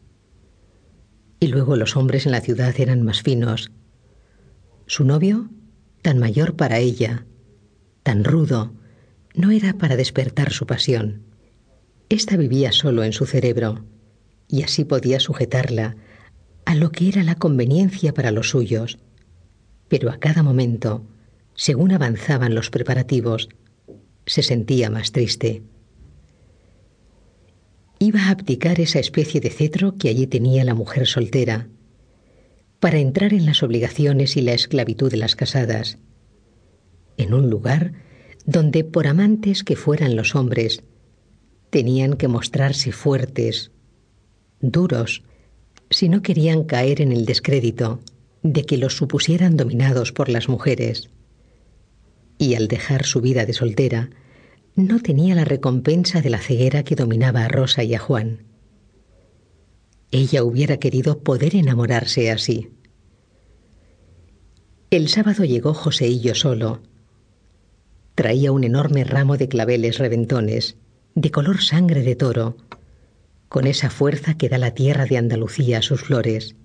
Y luego los hombres en la ciudad eran más finos. Su novio, tan mayor para ella, tan rudo, no era para despertar su pasión. Ésta vivía solo en su cerebro, y así podía sujetarla a lo que era la conveniencia para los suyos. Pero a cada momento, según avanzaban los preparativos, se sentía más triste. Iba a abdicar esa especie de cetro que allí tenía la mujer soltera, para entrar en las obligaciones y la esclavitud de las casadas, en un lugar donde, por amantes que fueran los hombres, tenían que mostrarse fuertes, duros, si no querían caer en el descrédito de que los supusieran dominados por las mujeres. Y al dejar su vida de soltera, no tenía la recompensa de la ceguera que dominaba a Rosa y a Juan. Ella hubiera querido poder enamorarse así. El sábado llegó Joseillo solo. Traía un enorme ramo de claveles reventones, de color sangre de toro, con esa fuerza que da la tierra de Andalucía a sus flores.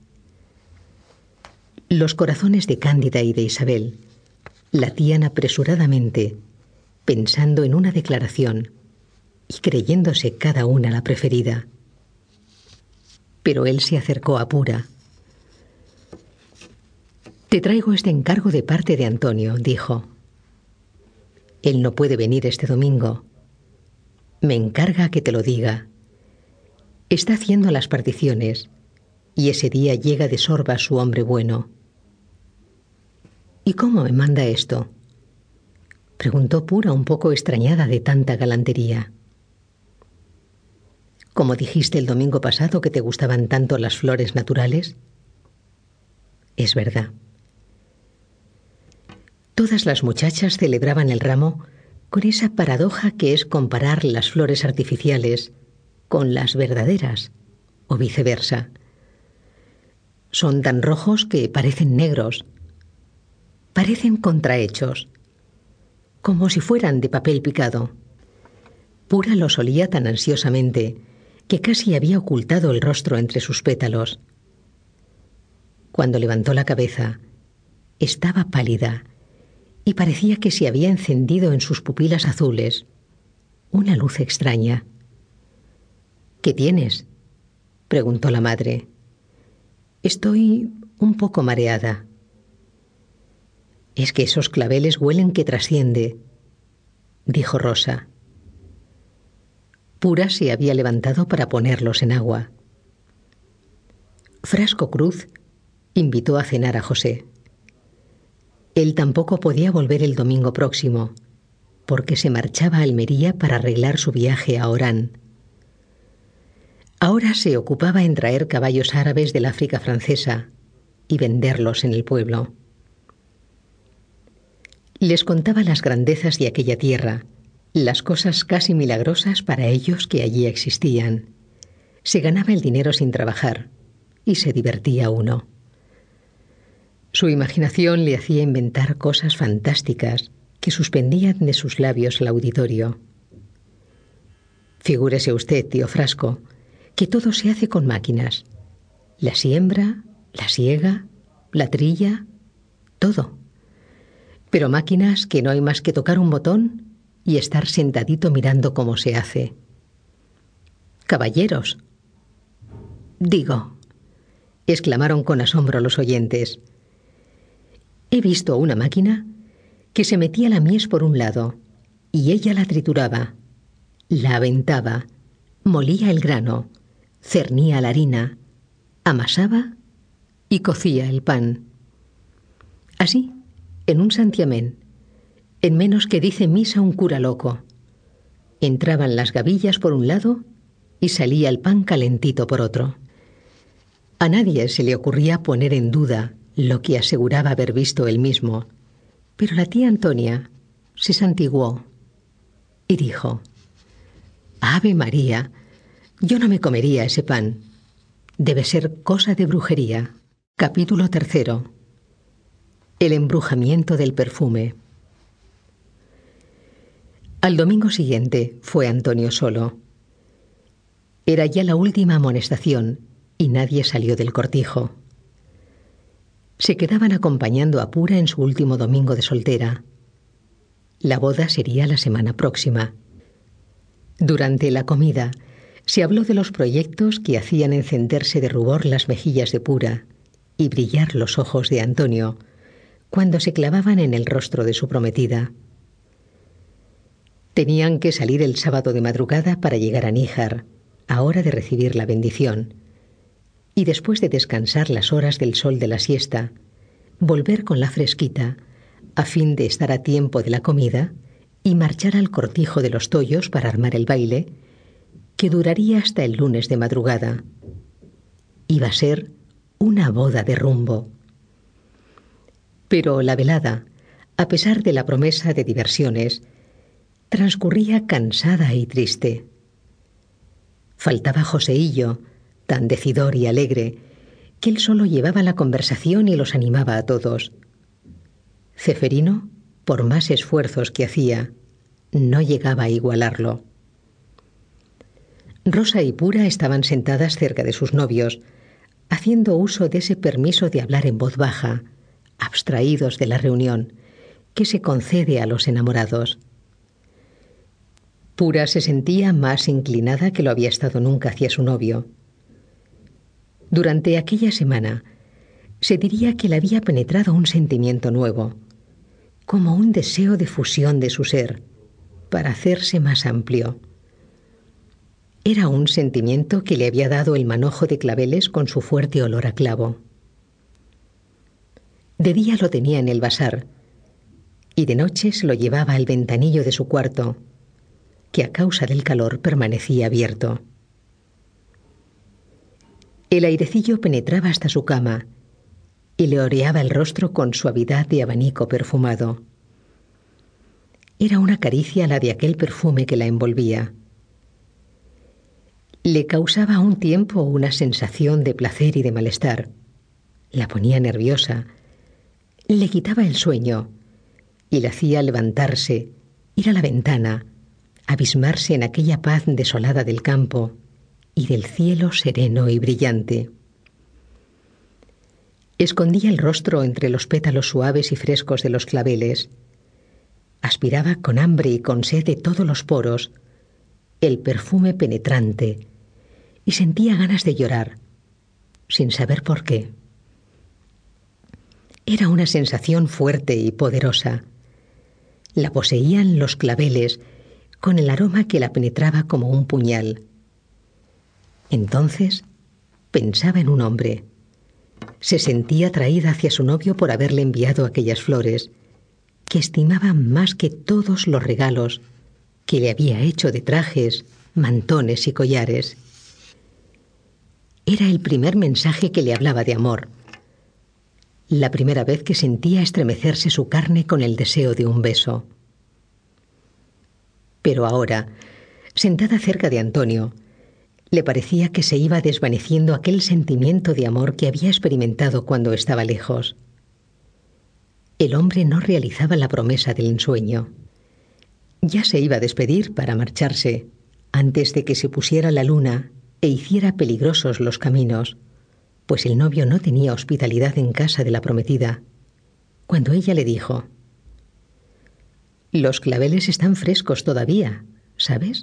Los corazones de Cándida y de Isabel latían apresuradamente, pensando en una declaración y creyéndose cada una la preferida. Pero él se acercó a Pura. «Te traigo este encargo de parte de Antonio», dijo. «Él no puede venir este domingo. Me encarga que te lo diga. Está haciendo las particiones y ese día llega de Sorba su hombre bueno». «¿Y cómo me manda esto?», preguntó Pura, un poco extrañada de tanta galantería. «¿Como dijiste el domingo pasado que te gustaban tanto las flores naturales?». «Es verdad». Todas las muchachas celebraban el ramo con esa paradoja que es comparar las flores artificiales con las verdaderas, o viceversa. Son tan rojos que parecen negros, parecen contrahechos, como si fueran de papel picado. Pura los olía tan ansiosamente que casi había ocultado el rostro entre sus pétalos. Cuando levantó la cabeza, estaba pálida y parecía que se había encendido en sus pupilas azules una luz extraña. «¿Qué tienes?», preguntó la madre. «Estoy un poco mareada». «Es que esos claveles huelen que trasciende», dijo Rosa. Pura se había levantado para ponerlos en agua. Frasco Cruz invitó a cenar a José. Él tampoco podía volver el domingo próximo, porque se marchaba a Almería para arreglar su viaje a Orán. Ahora se ocupaba en traer caballos árabes del África francesa y venderlos en el pueblo. Les contaba las grandezas de aquella tierra, las cosas casi milagrosas para ellos que allí existían. Se ganaba el dinero sin trabajar y se divertía uno. Su imaginación le hacía inventar cosas fantásticas que suspendían de sus labios al auditorio. Figúrese usted, tío Frasco, que todo se hace con máquinas. La siembra, la siega, la trilla, todo. Pero máquinas que no hay más que tocar un botón y estar sentadito mirando cómo se hace. Caballeros. Digo, exclamaron con asombro los oyentes. He visto una máquina que se metía la mies por un lado y ella la trituraba, la aventaba, molía el grano, cernía la harina, amasaba y cocía el pan. Así, en un santiamén, en menos que dice misa un cura loco. Entraban las gavillas por un lado y salía el pan calentito por otro. A nadie se le ocurría poner en duda lo que aseguraba haber visto él mismo, pero la tía Antonia se santiguó y dijo: «Ave María, yo no me comería ese pan. Debe ser cosa de brujería». Capítulo 3. El embrujamiento del perfume. Al domingo siguiente fue Antonio solo. Era ya la última amonestación y nadie salió del cortijo. Se quedaban acompañando a Pura en su último domingo de soltera. La boda sería la semana próxima. Durante la comida se habló de los proyectos que hacían encenderse de rubor las mejillas de Pura y brillar los ojos de Antonio cuando se clavaban en el rostro de su prometida. Tenían que salir el sábado de madrugada para llegar a Níjar, a hora de recibir la bendición, y después de descansar las horas del sol de la siesta, volver con la fresquita, a fin de estar a tiempo de la comida y marchar al cortijo de los Tollos para armar el baile, que duraría hasta el lunes de madrugada. Iba a ser una boda de rumbo. Pero la velada, a pesar de la promesa de diversiones, transcurría cansada y triste. Faltaba Joseillo, tan decidor y alegre, que él solo llevaba la conversación y los animaba a todos. Ceferino, por más esfuerzos que hacía, no llegaba a igualarlo. Rosa y Pura estaban sentadas cerca de sus novios, haciendo uso de ese permiso de hablar en voz baja, abstraídos de la reunión, que se concede a los enamorados. Pura se sentía más inclinada que lo había estado nunca hacia su novio. Durante aquella semana se diría que le había penetrado un sentimiento nuevo, como un deseo de fusión de su ser, para hacerse más amplio. Era un sentimiento que le había dado el manojo de claveles con su fuerte olor a clavo. De día lo tenía en el vasar y de noche se lo llevaba al ventanillo de su cuarto, que a causa del calor permanecía abierto. El airecillo penetraba hasta su cama y le oreaba el rostro con suavidad de abanico perfumado. Era una caricia la de aquel perfume que la envolvía. Le causaba a un tiempo una sensación de placer y de malestar. La ponía nerviosa, le quitaba el sueño y le hacía levantarse, ir a la ventana, abismarse en aquella paz desolada del campo y del cielo sereno y brillante. Escondía el rostro entre los pétalos suaves y frescos de los claveles. Aspiraba con hambre y con sed de todos los poros el perfume penetrante y sentía ganas de llorar, sin saber por qué. Era una sensación fuerte y poderosa. La poseían los claveles con el aroma que la penetraba como un puñal. Entonces pensaba en un hombre. Se sentía atraída hacia su novio por haberle enviado aquellas flores, que estimaba más que todos los regalos que le había hecho de trajes, mantones y collares. Era el primer mensaje que le hablaba de amor, la primera vez que sentía estremecerse su carne con el deseo de un beso. Pero ahora, sentada cerca de Antonio, le parecía que se iba desvaneciendo aquel sentimiento de amor que había experimentado cuando estaba lejos. El hombre no realizaba la promesa del ensueño. Ya se iba a despedir para marcharse, antes de que se pusiera la luna e hiciera peligrosos los caminos, pues el novio no tenía hospitalidad en casa de la prometida, cuando ella le dijo: «Los claveles están frescos todavía, ¿sabes?»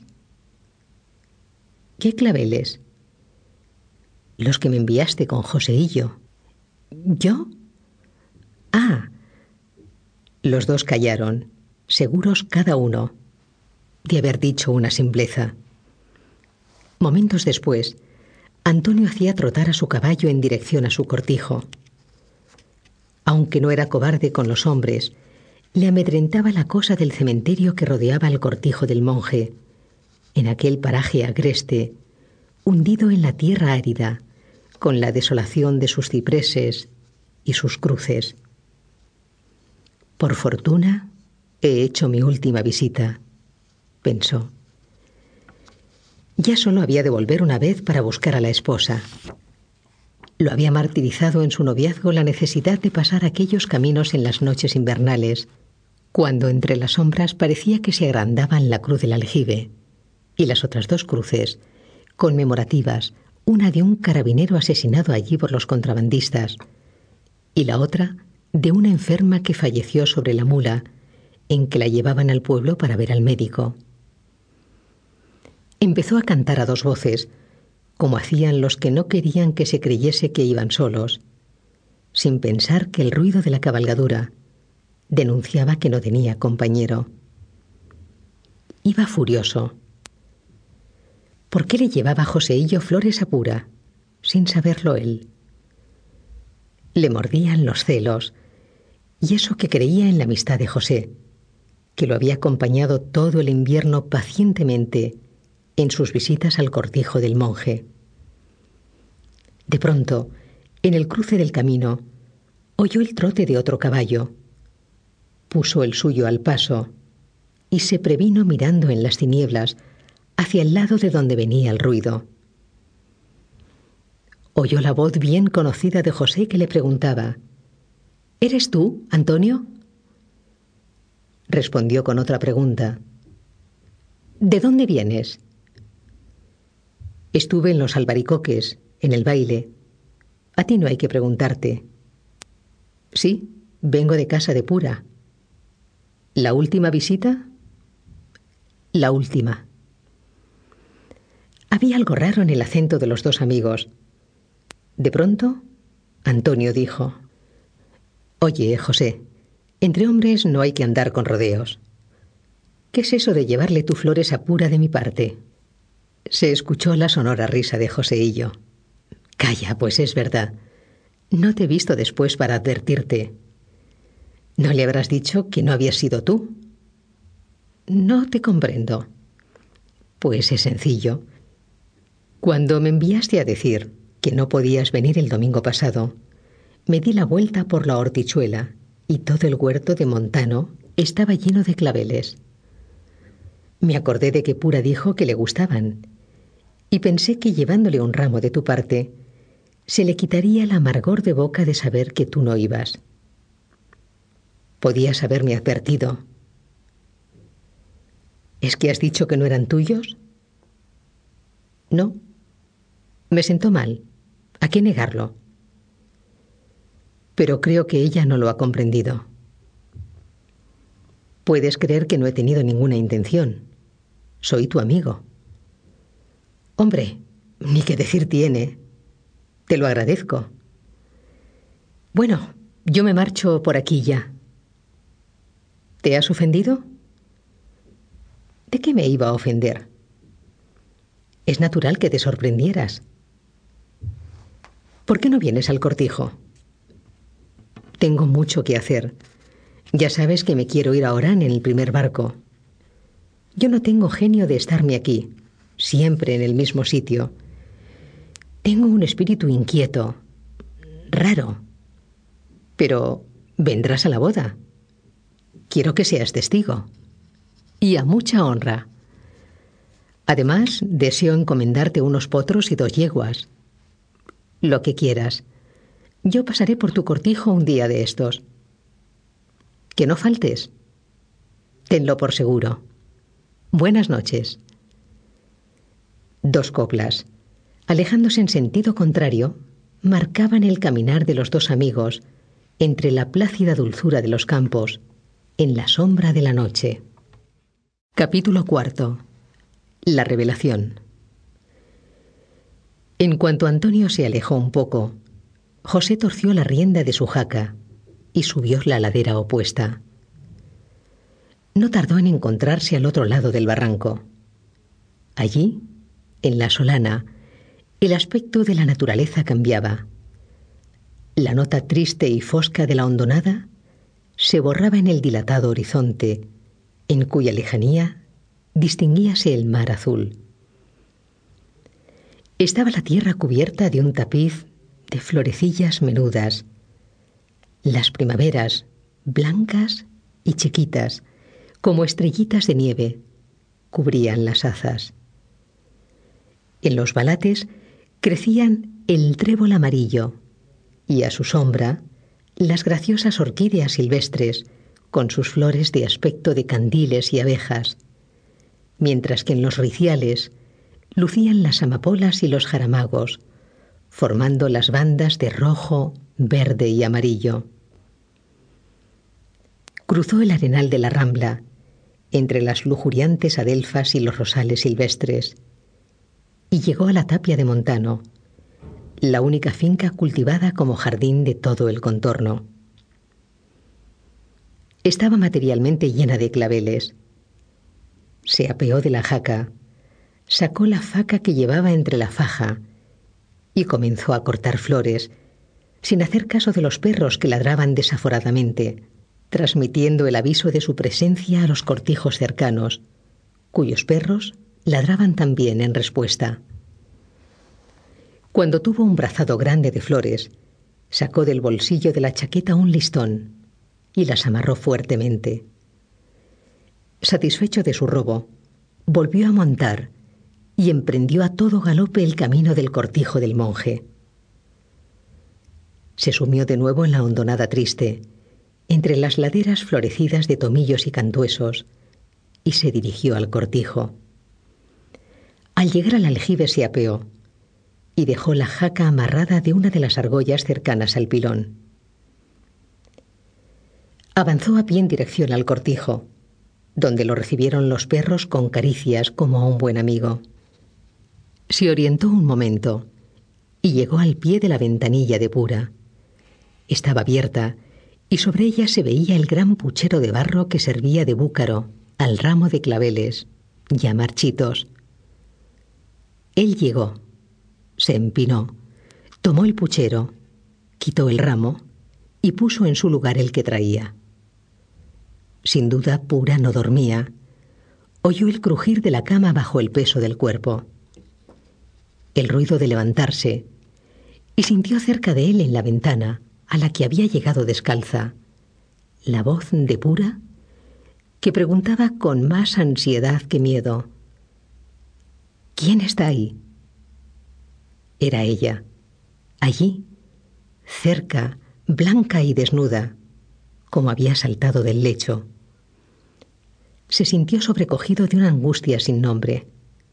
«¿Qué claveles?» «Los que me enviaste con Joseillo». «¿Yo?» «Ah». Los dos callaron, seguros cada uno de haber dicho una simpleza. Momentos después, Antonio hacía trotar a su caballo en dirección a su cortijo. Aunque no era cobarde con los hombres, le amedrentaba la cosa del cementerio que rodeaba el cortijo del monje, en aquel paraje agreste, hundido en la tierra árida, con la desolación de sus cipreses y sus cruces. «Por fortuna, he hecho mi última visita», pensó. Ya solo había de volver una vez para buscar a la esposa. Lo había martirizado en su noviazgo la necesidad de pasar aquellos caminos en las noches invernales, cuando entre las sombras parecía que se agrandaban la cruz del aljibe y las otras dos cruces, conmemorativas, una de un carabinero asesinado allí por los contrabandistas y la otra de una enferma que falleció sobre la mula en que la llevaban al pueblo para ver al médico. Empezó a cantar a dos voces, como hacían los que no querían que se creyese que iban solos, sin pensar que el ruido de la cabalgadura denunciaba que no tenía compañero. Iba furioso. ¿Por qué le llevaba a Joseillo flores a Pura, sin saberlo él? Le mordían los celos, y eso que creía en la amistad de José, que lo había acompañado todo el invierno pacientemente en sus visitas al cortijo del monje. De pronto, en el cruce del camino, oyó el trote de otro caballo. Puso el suyo al paso y se previno mirando en las tinieblas hacia el lado de donde venía el ruido. Oyó la voz bien conocida de José que le preguntaba: «¿Eres tú, Antonio?» Respondió con otra pregunta: «¿De dónde vienes?» «Estuve en los albaricoques, en el baile. A ti no hay que preguntarte». «Sí, vengo de casa de Pura». «¿La última visita?» «La última». Había algo raro en el acento de los dos amigos. De pronto, Antonio dijo: «Oye, José, entre hombres no hay que andar con rodeos. ¿Qué es eso de llevarle tú flores a Pura de mi parte?» Se escuchó la sonora risa de Joseillo. «Calla, pues es verdad. No te he visto después para advertirte. ¿No le habrás dicho que no habías sido tú?» «No te comprendo». «Pues es sencillo. Cuando me enviaste a decir que no podías venir el domingo pasado, me di la vuelta por la hortichuela y todo el huerto de Montano estaba lleno de claveles. Me acordé de que Pura dijo que le gustaban y pensé que llevándole un ramo de tu parte se le quitaría el amargor de boca de saber que tú no ibas. Podías haberme advertido». «¿Es que has dicho que no eran tuyos?» «No. Me sentó mal. ¿A qué negarlo?» Pero creo que ella no lo ha comprendido. Puedes creer que no he tenido ninguna intención. Soy tu amigo. Hombre, ni qué decir tiene. Te lo agradezco. Bueno, yo me marcho por aquí ya. ¿Te has ofendido? ¿De qué me iba a ofender? Es natural que te sorprendieras. ¿Por qué no vienes al cortijo? Tengo mucho que hacer. Ya sabes que me quiero ir a Orán en el primer barco. Yo no tengo genio de estarme aquí, siempre en el mismo sitio. Tengo un espíritu inquieto, raro. Pero vendrás a la boda. Quiero que seas testigo. Y a mucha honra. Además, deseo encomendarte unos potros y 2 yeguas. Lo que quieras. Yo pasaré por tu cortijo un día de estos. Que no faltes. Tenlo por seguro. Buenas noches. 2 coplas, alejándose en sentido contrario, marcaban el caminar de los 2 amigos entre la plácida dulzura de los campos, en la sombra de la noche. Capítulo 4. La revelación. En cuanto Antonio se alejó un poco, José torció la rienda de su jaca y subió la ladera opuesta. No tardó en encontrarse al otro lado del barranco. Allí, en la solana, el aspecto de la naturaleza cambiaba. La nota triste y fosca de la hondonada se borraba en el dilatado horizonte, en cuya lejanía distinguíase el mar azul. Estaba la tierra cubierta de un tapiz de florecillas menudas. Las primaveras, blancas y chiquitas, como estrellitas de nieve, cubrían las hazas. En los valates crecían el trébol amarillo y a su sombra las graciosas orquídeas silvestres con sus flores de aspecto de candiles y abejas, mientras que en los riciales lucían las amapolas y los jaramagos, formando las bandas de rojo, verde y amarillo. Cruzó el arenal de la Rambla, entre las lujuriantes adelfas y los rosales silvestres, y llegó a la tapia de Montano, la única finca cultivada como jardín de todo el contorno. Estaba materialmente llena de claveles. Se apeó de la jaca, sacó la faca que llevaba entre la faja y comenzó a cortar flores, sin hacer caso de los perros que ladraban desaforadamente, transmitiendo el aviso de su presencia a los cortijos cercanos, cuyos perros ladraban también en respuesta. Cuando tuvo un brazado grande de flores, sacó del bolsillo de la chaqueta un listón y las amarró fuertemente. Satisfecho de su robo, volvió a montar y emprendió a todo galope el camino del cortijo del monje. Se sumió de nuevo en la hondonada triste, entre las laderas florecidas de tomillos y cantuesos, y se dirigió al cortijo. Al llegar al aljibe se apeó y dejó la jaca amarrada de una de las argollas cercanas al pilón. Avanzó a pie en dirección al cortijo, donde lo recibieron los perros con caricias como a un buen amigo. Se orientó un momento y llegó al pie de la ventanilla de Pura. Estaba abierta y sobre ella se veía el gran puchero de barro que servía de búcaro al ramo de claveles, ya marchitos. Él llegó, se empinó, tomó el puchero, quitó el ramo y puso en su lugar el que traía. Sin duda, Pura no dormía. Oyó el crujir de la cama bajo el peso del cuerpo, el ruido de levantarse, y sintió cerca de él en la ventana, a la que había llegado descalza, la voz de Pura, que preguntaba con más ansiedad que miedo: ¿quién está ahí? Era ella, allí, cerca, blanca y desnuda, como había saltado del lecho. Se sintió sobrecogido de una angustia sin nombre.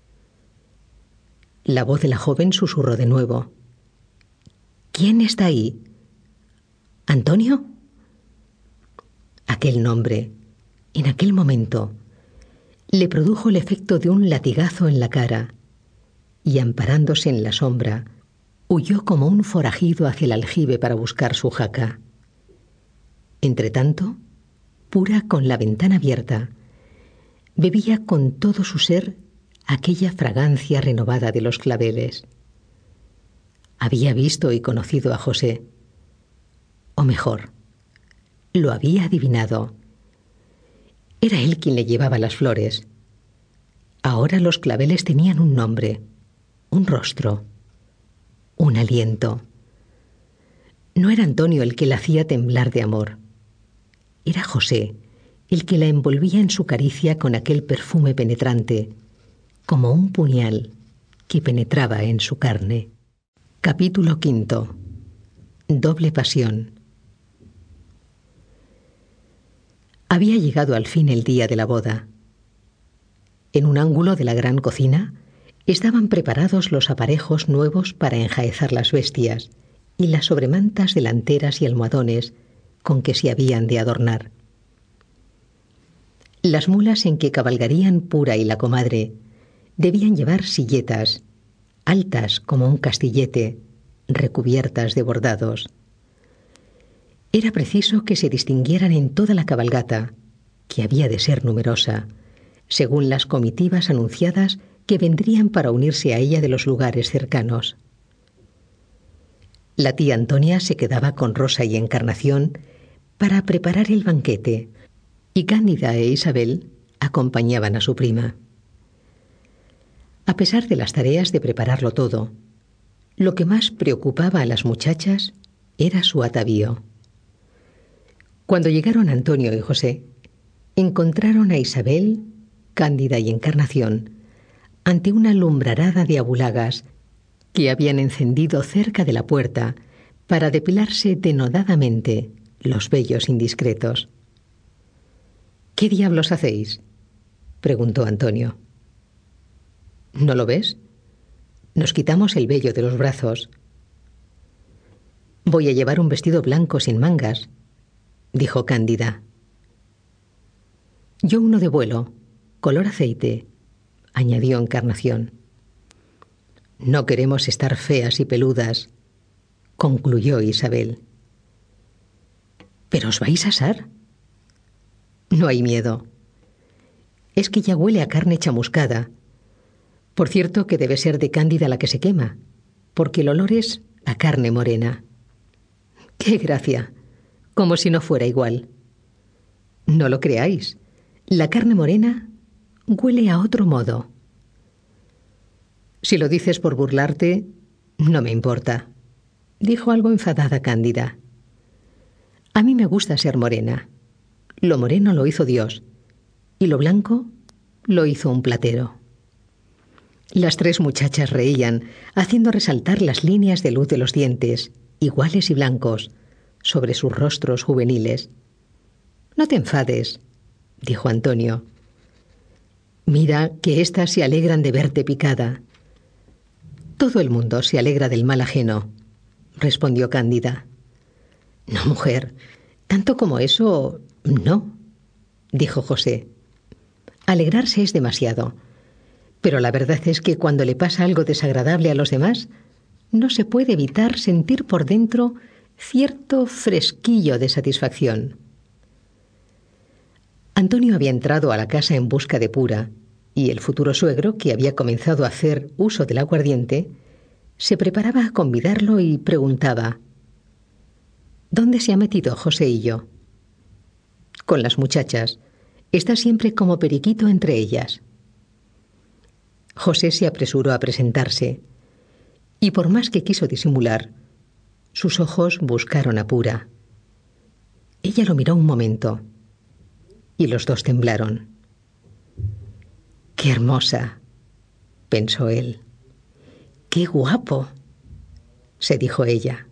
La voz de la joven susurró de nuevo: ¿quién está ahí? ¿Antonio? Aquel nombre, en aquel momento, le produjo el efecto de un latigazo en la cara, y amparándose en la sombra, huyó como un forajido hacia el aljibe para buscar su jaca. Entretanto, Pura, con la ventana abierta, bebía con todo su ser aquella fragancia renovada de los claveles. Había visto y conocido a José, o mejor, lo había adivinado. Era él quien le llevaba las flores. Ahora los claveles tenían un nombre, un rostro, un aliento. No era Antonio el que la hacía temblar de amor. Era José el que la envolvía en su caricia con aquel perfume penetrante, como un puñal que penetraba en su carne. Capítulo 5. Doble pasión. Había llegado al fin el día de la boda. En un ángulo de la gran cocina estaban preparados los aparejos nuevos para enjaezar las bestias y las sobremantas delanteras y almohadones con que se habían de adornar. Las mulas en que cabalgarían Pura y la comadre debían llevar silletas, altas como un castillete, recubiertas de bordados. Era preciso que se distinguieran en toda la cabalgata, que había de ser numerosa, según las comitivas anunciadas que vendrían para unirse a ella de los lugares cercanos. La tía Antonia se quedaba con Rosa y Encarnación para preparar el banquete, y Cándida e Isabel acompañaban a su prima. A pesar de las tareas de prepararlo todo, lo que más preocupaba a las muchachas era su atavío. Cuando llegaron Antonio y José, encontraron a Isabel, Cándida y Encarnación ante una lumbrarada de abulagas que habían encendido cerca de la puerta para depilarse denodadamente los vellos indiscretos. —¿Qué diablos hacéis? —preguntó Antonio. —¿No lo ves? Nos quitamos el vello de los brazos. —Voy a llevar un vestido blanco sin mangas —dijo Cándida. —Yo uno de vuelo, color aceite —añadió Encarnación. —No queremos estar feas y peludas —concluyó Isabel. —¿Pero os vais a asar? —No hay miedo. Es que ya huele a carne chamuscada. Por cierto que debe ser de Cándida la que se quema, porque el olor es a carne morena. ¡Qué gracia! Como si no fuera igual. No lo creáis. La carne morena huele a otro modo. Si lo dices por burlarte, no me importa, dijo algo enfadada Cándida. A mí me gusta ser morena. Lo moreno lo hizo Dios, y lo blanco lo hizo un platero. Las tres muchachas reían, haciendo resaltar las líneas de luz de los dientes, iguales y blancos, sobre sus rostros juveniles. —No te enfades —dijo Antonio—. Mira que éstas se alegran de verte picada. Todo el mundo se alegra del mal ajeno —respondió Cándida. —No, mujer, tanto como eso, no —dijo José—. Alegrarse es demasiado, pero la verdad es que cuando le pasa algo desagradable a los demás, no se puede evitar sentir por dentro cierto fresquillo de satisfacción. Antonio había entrado a la casa en busca de Pura, y el futuro suegro, que había comenzado a hacer uso del aguardiente, se preparaba a convidarlo y preguntaba: —¿Dónde se ha metido Joseillo? —Con las muchachas. Está siempre como periquito entre ellas. José se apresuró a presentarse, y por más que quiso disimular, sus ojos buscaron a Pura. Ella lo miró un momento, y los dos temblaron. —¡Qué hermosa! —pensó él. —¡Qué guapo! —se dijo ella.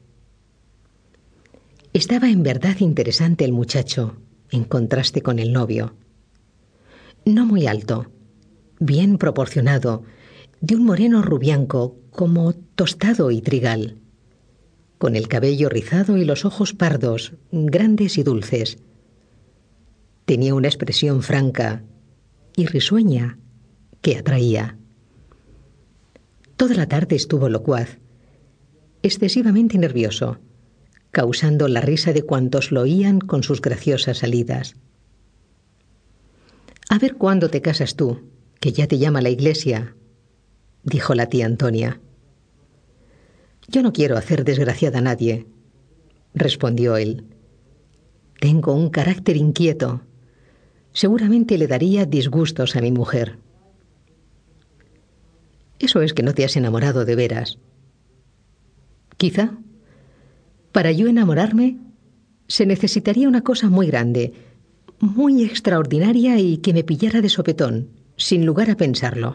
Estaba en verdad interesante el muchacho, en contraste con el novio. No muy alto, bien proporcionado, de un moreno rubianco como tostado y trigal, con el cabello rizado y los ojos pardos, grandes y dulces. Tenía una expresión franca y risueña que atraía. Toda la tarde estuvo locuaz, excesivamente nervioso, causando la risa de cuantos lo oían con sus graciosas salidas. —A ver cuándo te casas tú, que ya te llama la iglesia —dijo la tía Antonia. —Yo no quiero hacer desgraciada a nadie —respondió él—. Tengo un carácter inquieto. Seguramente le daría disgustos a mi mujer. Eso es que no te has enamorado de veras. Quizá. Para yo enamorarme, se necesitaría una cosa muy grande, muy extraordinaria y que me pillara de sopetón, sin lugar a pensarlo.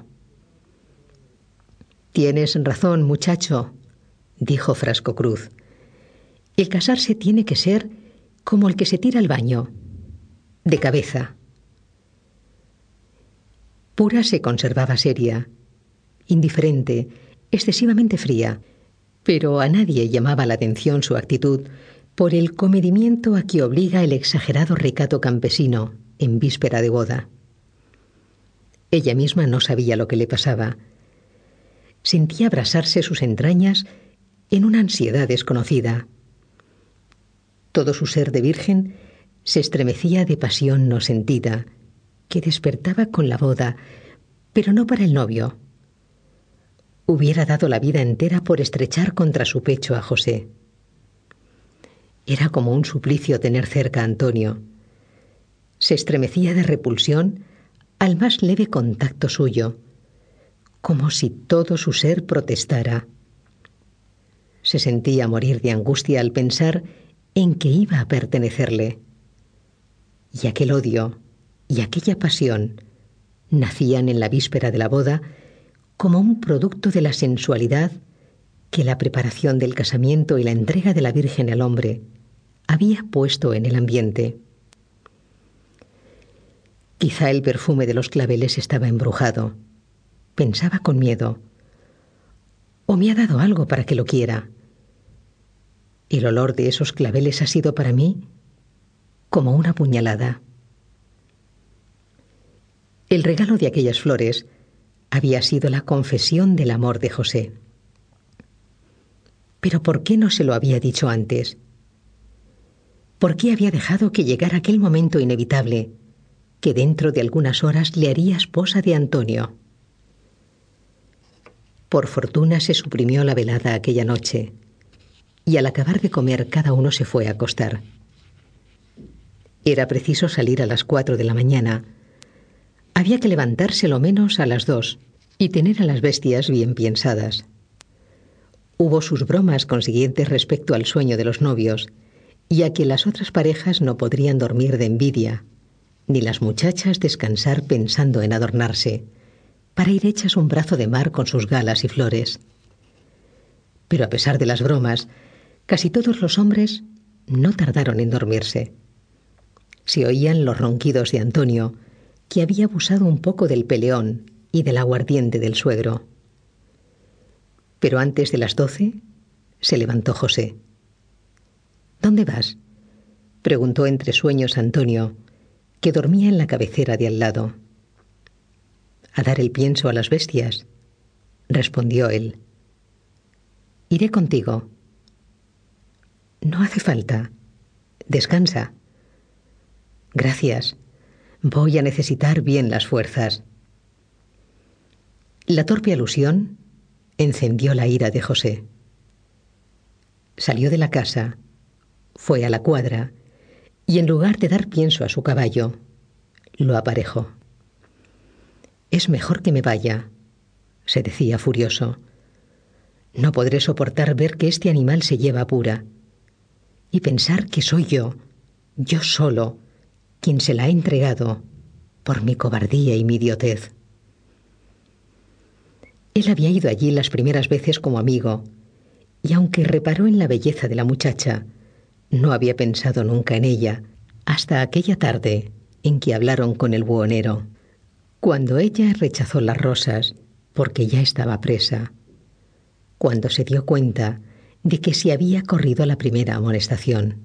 Tienes razón, muchacho, dijo Frascocruz. El casarse tiene que ser como el que se tira al baño. de cabeza. Pura se conservaba seria, indiferente, excesivamente fría, pero a nadie llamaba la atención su actitud por el comedimiento a que obliga el exagerado recato campesino en víspera de boda. Ella misma no sabía lo que le pasaba. Sentía abrasarse sus entrañas en una ansiedad desconocida. Todo su ser de virgen se estremecía de pasión no sentida, que despertaba con la boda, pero no para el novio. Hubiera dado la vida entera por estrechar contra su pecho a José. Era como un suplicio tener cerca a Antonio. Se estremecía de repulsión al más leve contacto suyo, como si todo su ser protestara. Se sentía morir de angustia al pensar en que iba a pertenecerle. Y aquel odio y aquella pasión nacían en la víspera de la boda como un producto de la sensualidad que la preparación del casamiento y la entrega de la Virgen al hombre había puesto en el ambiente. Quizá el perfume de los claveles estaba embrujado. Pensaba con miedo. ¿O me ha dado algo para que lo quiera? El olor de esos claveles ha sido para mí como una puñalada. El regalo de aquellas flores había sido la confesión del amor de José. ¿Pero por qué no se lo había dicho antes? ¿Por qué había dejado que llegara aquel momento inevitable, que dentro de algunas horas le haría esposa de Antonio? Por fortuna se suprimió la velada aquella noche, y al acabar de comer cada uno se fue a acostar. Era preciso salir a las 4 de la mañana. Había que levantarse lo menos a las 2 y tener a las bestias bien piensadas. Hubo sus bromas consiguientes respecto al sueño de los novios, y a que las otras parejas no podrían dormir de envidia, ni las muchachas descansar pensando en adornarse, para ir hechas un brazo de mar con sus galas y flores. Pero a pesar de las bromas, casi todos los hombres no tardaron en dormirse. Se oían los ronquidos de Antonio, que había abusado un poco del peleón y del aguardiente del suegro. Pero antes de las 12 se levantó José. ¿Dónde vas?, preguntó entre sueños Antonio, que dormía en la cabecera de al lado. A dar el pienso a las bestias, respondió él. Iré contigo. No hace falta. Descansa. Gracias. Voy a necesitar bien las fuerzas. La torpe alusión encendió la ira de José. Salió de la casa, fue a la cuadra y en lugar de dar pienso a su caballo, lo aparejó. Es mejor que me vaya, se decía furioso. No podré soportar ver que este animal se lleva a Pura y pensar que soy yo solo, quien se la ha entregado por mi cobardía y mi idiotez. Él había ido allí las primeras veces como amigo, y aunque reparó en la belleza de la muchacha, no había pensado nunca en ella, hasta aquella tarde en que hablaron con el buhonero, cuando ella rechazó las rosas porque ya estaba presa, cuando se dio cuenta de que se había corrido la primera amonestación,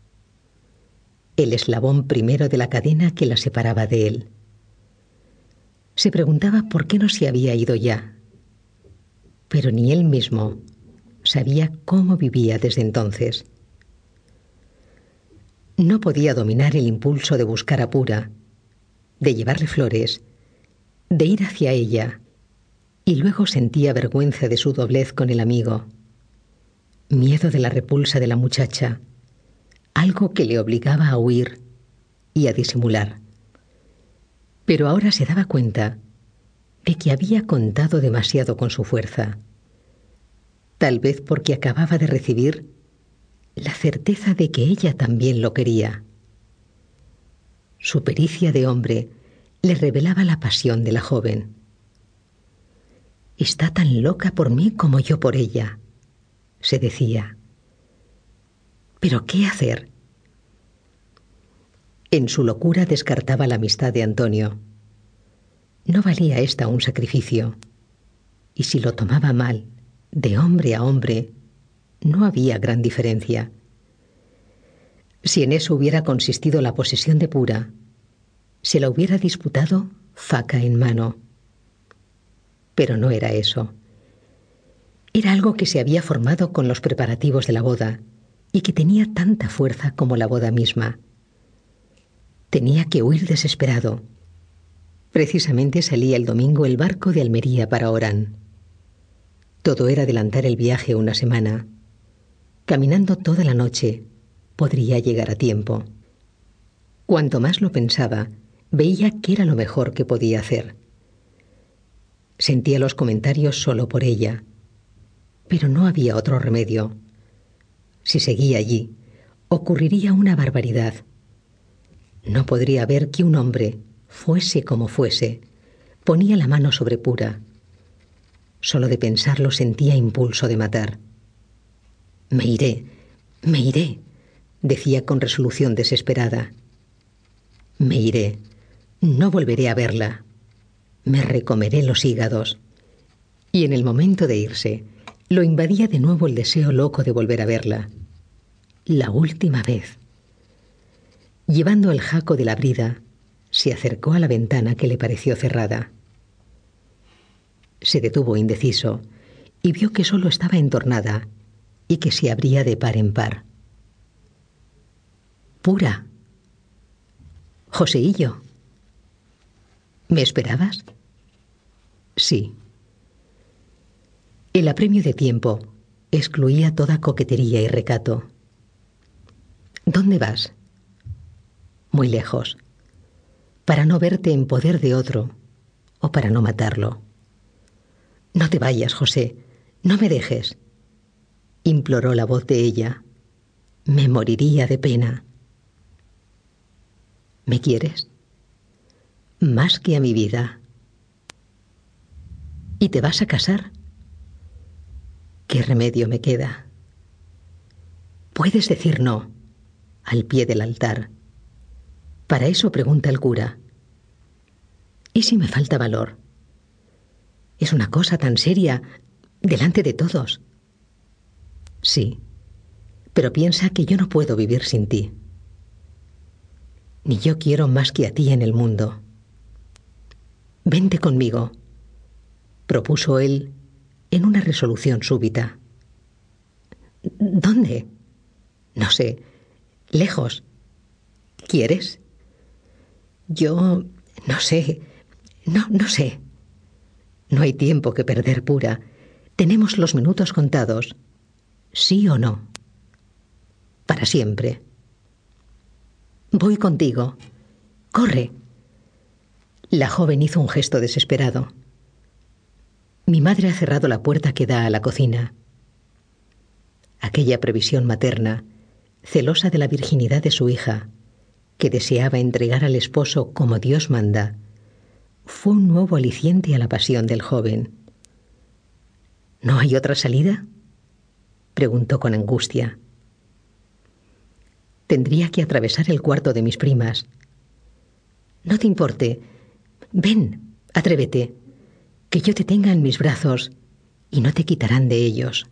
el eslabón primero de la cadena que la separaba de él. Se preguntaba por qué no se había ido ya, pero ni él mismo sabía cómo vivía desde entonces. No podía dominar el impulso de buscar a Pura, de llevarle flores, de ir hacia ella, y luego sentía vergüenza de su doblez con el amigo, miedo de la repulsa de la muchacha, algo que le obligaba a huir y a disimular. Pero ahora se daba cuenta de que había contado demasiado con su fuerza, tal vez porque acababa de recibir la certeza de que ella también lo quería. Su pericia de hombre le revelaba la pasión de la joven. Está tan loca por mí como yo por ella, se decía. ¿Pero qué hacer? En su locura descartaba la amistad de Antonio. No valía esta un sacrificio, y si lo tomaba mal, de hombre a hombre, no había gran diferencia. Si en eso hubiera consistido la posesión de Pura, se la hubiera disputado faca en mano. Pero no era eso. Era algo que se había formado con los preparativos de la boda y que tenía tanta fuerza como la boda misma. Tenía que huir desesperado. Precisamente salía el domingo el barco de Almería para Orán. Todo era adelantar el viaje una semana. Caminando toda la noche, podría llegar a tiempo. Cuanto más lo pensaba, veía que era lo mejor que podía hacer. Sentía los comentarios solo por ella, pero no había otro remedio. Si seguía allí, ocurriría una barbaridad. No podría ver que un hombre, fuese como fuese, ponía la mano sobre Pura. Solo de pensarlo sentía impulso de matar. Me iré, decía con resolución desesperada. Me iré, no volveré a verla. Me recomeré los hígados. Y en el momento de irse, lo invadía de nuevo el deseo loco de volver a verla. La última vez. Llevando el jaco de la brida, se acercó a la ventana que le pareció cerrada. Se detuvo indeciso y vio que solo estaba entornada y que se abría de par en par. Pura. Joseillo. ¿Me esperabas? Sí. El apremio de tiempo excluía toda coquetería y recato. ¿Dónde vas? Muy lejos. Para no verte en poder de otro o para no matarlo. No te vayas, José. No me dejes. Imploró la voz de ella. Me moriría de pena. ¿Me quieres? Más que a mi vida. ¿Y te vas a casar? ¿Qué remedio me queda? Puedes decir no, al pie del altar. Para eso pregunta el cura. ¿Y si me falta valor? Es una cosa tan seria, delante de todos. Sí, pero piensa que yo no puedo vivir sin ti. Ni yo quiero más que a ti en el mundo. Vente conmigo, propuso él en una resolución súbita. ¿Dónde? No sé, lejos. ¿Quieres? Yo no sé, no sé. No hay tiempo que perder, Pura. Tenemos los minutos contados. ¿Sí o no? Para siempre. Voy contigo. Corre. La joven hizo un gesto desesperado. Mi madre ha cerrado la puerta que da a la cocina. Aquella previsión materna, celosa de la virginidad de su hija, que deseaba entregar al esposo como Dios manda, fue un nuevo aliciente a la pasión del joven. ¿No hay otra salida?, preguntó con angustia. Tendría que atravesar el cuarto de mis primas. No te importe. Ven, atrévete, que yo te tenga en mis brazos y no te quitarán de ellos.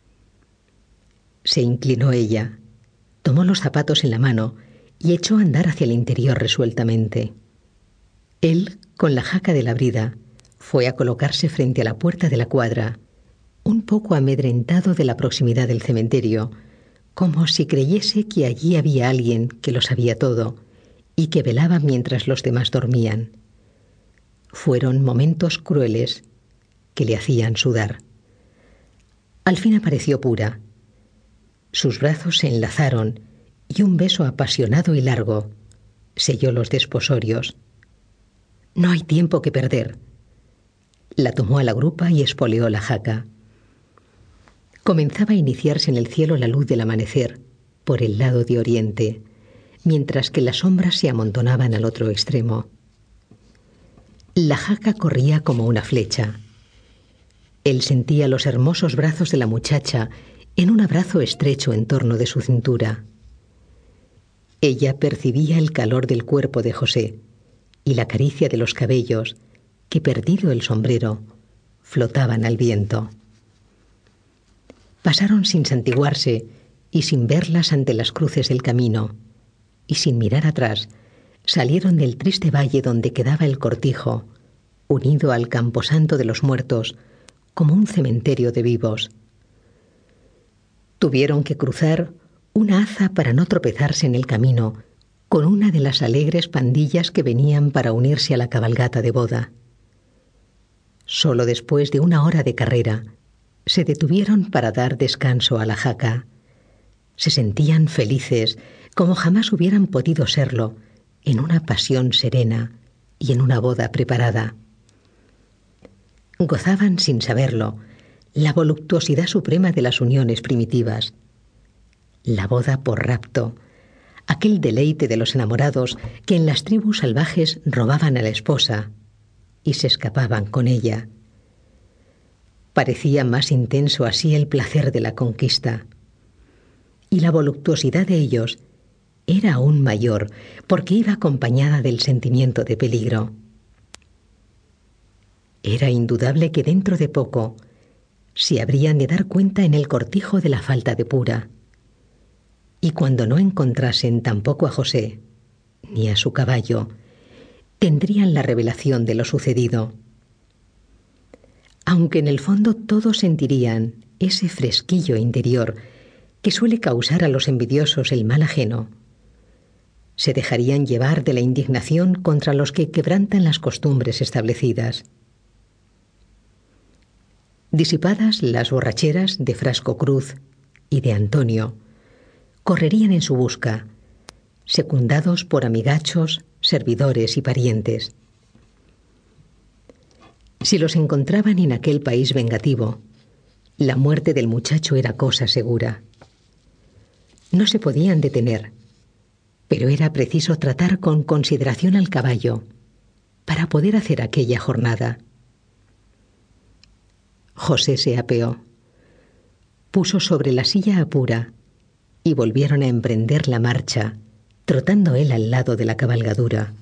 Se inclinó ella, tomó los zapatos en la mano y echó a andar hacia el interior resueltamente. Él, con la jaca de la brida, fue a colocarse frente a la puerta de la cuadra, un poco amedrentado de la proximidad del cementerio, como si creyese que allí había alguien que lo sabía todo y que velaba mientras los demás dormían. Fueron momentos crueles que le hacían sudar. Al fin apareció Pura. Sus brazos se enlazaron y un beso apasionado y largo selló los desposorios. No hay tiempo que perder. La tomó a la grupa y espoleó la jaca. Comenzaba a iniciarse en el cielo la luz del amanecer, por el lado de oriente, mientras que las sombras se amontonaban al otro extremo. La jaca corría como una flecha. Él sentía los hermosos brazos de la muchacha en un abrazo estrecho en torno de su cintura. Ella percibía el calor del cuerpo de José y la caricia de los cabellos que, perdido el sombrero, flotaban al viento. Pasaron sin santiguarse y sin verlas ante las cruces del camino, y sin mirar atrás, salieron del triste valle donde quedaba el cortijo, unido al camposanto de los muertos, como un cementerio de vivos. Tuvieron que cruzar una haza para no tropezarse en el camino con una de las alegres pandillas que venían para unirse a la cabalgata de boda. Solo después de 1 hora de carrera se detuvieron para dar descanso a la jaca. Se sentían felices como jamás hubieran podido serlo, en una pasión serena y en una boda preparada. Gozaban sin saberlo la voluptuosidad suprema de las uniones primitivas. La boda por rapto, aquel deleite de los enamorados que en las tribus salvajes robaban a la esposa y se escapaban con ella. Parecía más intenso así el placer de la conquista. Y la voluptuosidad de ellos era aún mayor porque iba acompañada del sentimiento de peligro. Era indudable que dentro de poco se habrían de dar cuenta en el cortijo de la falta de Pura. Y cuando no encontrasen tampoco a José, ni a su caballo, tendrían la revelación de lo sucedido. Aunque en el fondo todos sentirían ese fresquillo interior que suele causar a los envidiosos el mal ajeno, se dejarían llevar de la indignación contra los que quebrantan las costumbres establecidas. Disipadas las borracheras de Frasco Cruz y de Antonio, correrían en su busca, secundados por amigachos, servidores y parientes. Si los encontraban en aquel país vengativo, la muerte del muchacho era cosa segura. No se podían detener, pero era preciso tratar con consideración al caballo para poder hacer aquella jornada. José se apeó, puso sobre la silla a Pura y volvieron a emprender la marcha, trotando él al lado de la cabalgadura.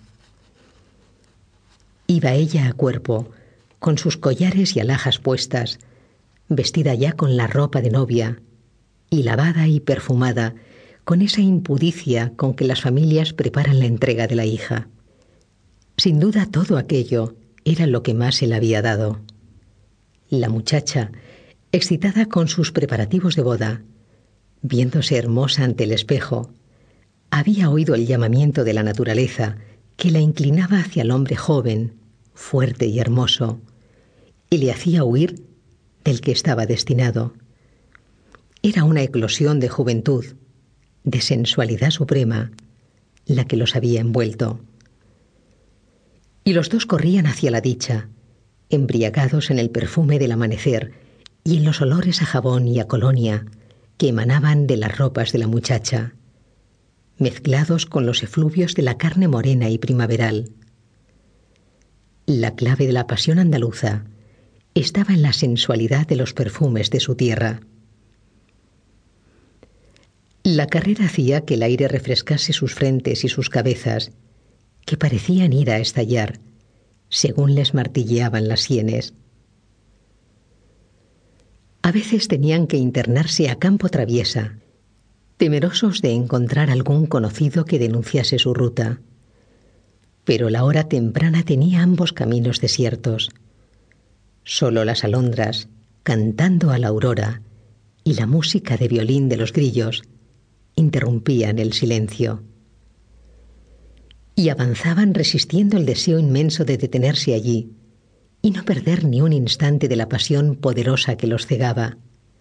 Iba ella a cuerpo, con sus collares y alhajas puestas, vestida ya con la ropa de novia, y lavada y perfumada, con esa impudicia con que las familias preparan la entrega de la hija. Sin duda todo aquello era lo que más se le había dado. La muchacha, excitada con sus preparativos de boda, viéndose hermosa ante el espejo, había oído el llamamiento de la naturaleza que la inclinaba hacia el hombre joven, fuerte y hermoso, y le hacía huir del que estaba destinado. Era una eclosión de juventud, de sensualidad suprema, la que los había envuelto. Y los dos corrían hacia la dicha, embriagados en el perfume del amanecer y en los olores a jabón y a colonia que emanaban de las ropas de la muchacha, mezclados con los efluvios de la carne morena y primaveral. La clave de la pasión andaluza estaba en la sensualidad de los perfumes de su tierra. La carrera hacía que el aire refrescase sus frentes y sus cabezas, que parecían ir a estallar, según les martilleaban las sienes. A veces tenían que internarse a campo traviesa, temerosos de encontrar algún conocido que denunciase su ruta. Pero la hora temprana tenía ambos caminos desiertos. Solo las alondras, cantando a la aurora, y la música de violín de los grillos interrumpían el silencio. Y avanzaban resistiendo el deseo inmenso de detenerse allí y no perder ni un instante de la pasión poderosa que los cegaba.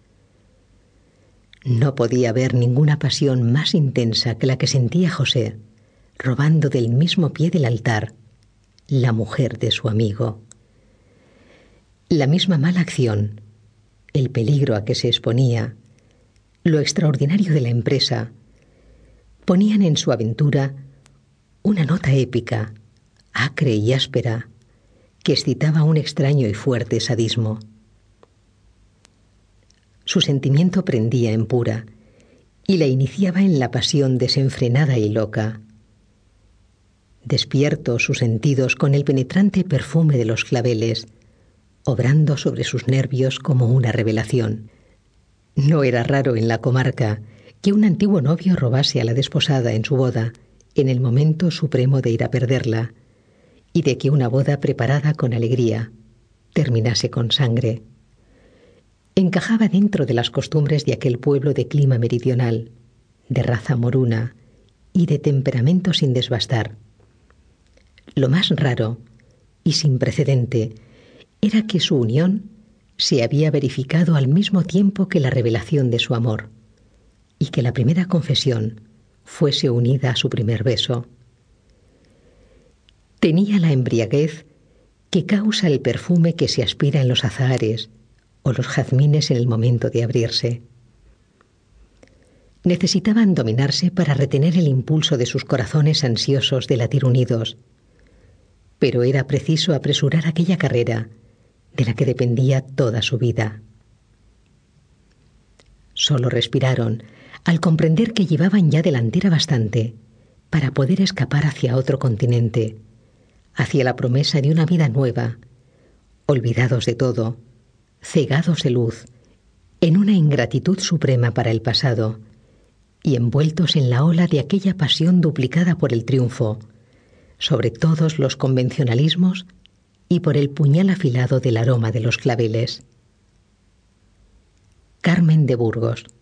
No podía haber ninguna pasión más intensa que la que sentía José, robando del mismo pie del altar la mujer de su amigo. La misma mala acción, el peligro a que se exponía, lo extraordinario de la empresa, ponían en su aventura una nota épica, acre y áspera, que excitaba un extraño y fuerte sadismo. Su sentimiento prendía en Pura, y la iniciaba en la pasión desenfrenada y loca. Despiertos sus sentidos con el penetrante perfume de los claveles, obrando sobre sus nervios como una revelación. No era raro en la comarca que un antiguo novio robase a la desposada en su boda, en el momento supremo de ir a perderla, y de que una boda preparada con alegría terminase con sangre. Encajaba dentro de las costumbres de aquel pueblo de clima meridional, de raza moruna y de temperamento sin desbastar. Lo más raro y sin precedente era que su unión se había verificado al mismo tiempo que la revelación de su amor, y que la primera confesión fuese unida a su primer beso. Tenía la embriaguez que causa el perfume que se aspira en los azahares o los jazmines en el momento de abrirse. Necesitaban dominarse para retener el impulso de sus corazones ansiosos de latir unidos, pero era preciso apresurar aquella carrera de la que dependía toda su vida. Solo respiraron al comprender que llevaban ya delantera bastante para poder escapar hacia otro continente, hacia la promesa de una vida nueva, olvidados de todo, cegados de luz, en una ingratitud suprema para el pasado y envueltos en la ola de aquella pasión duplicada por el triunfo sobre todos los convencionalismos y por el puñal afilado del aroma de los claveles. Carmen de Burgos.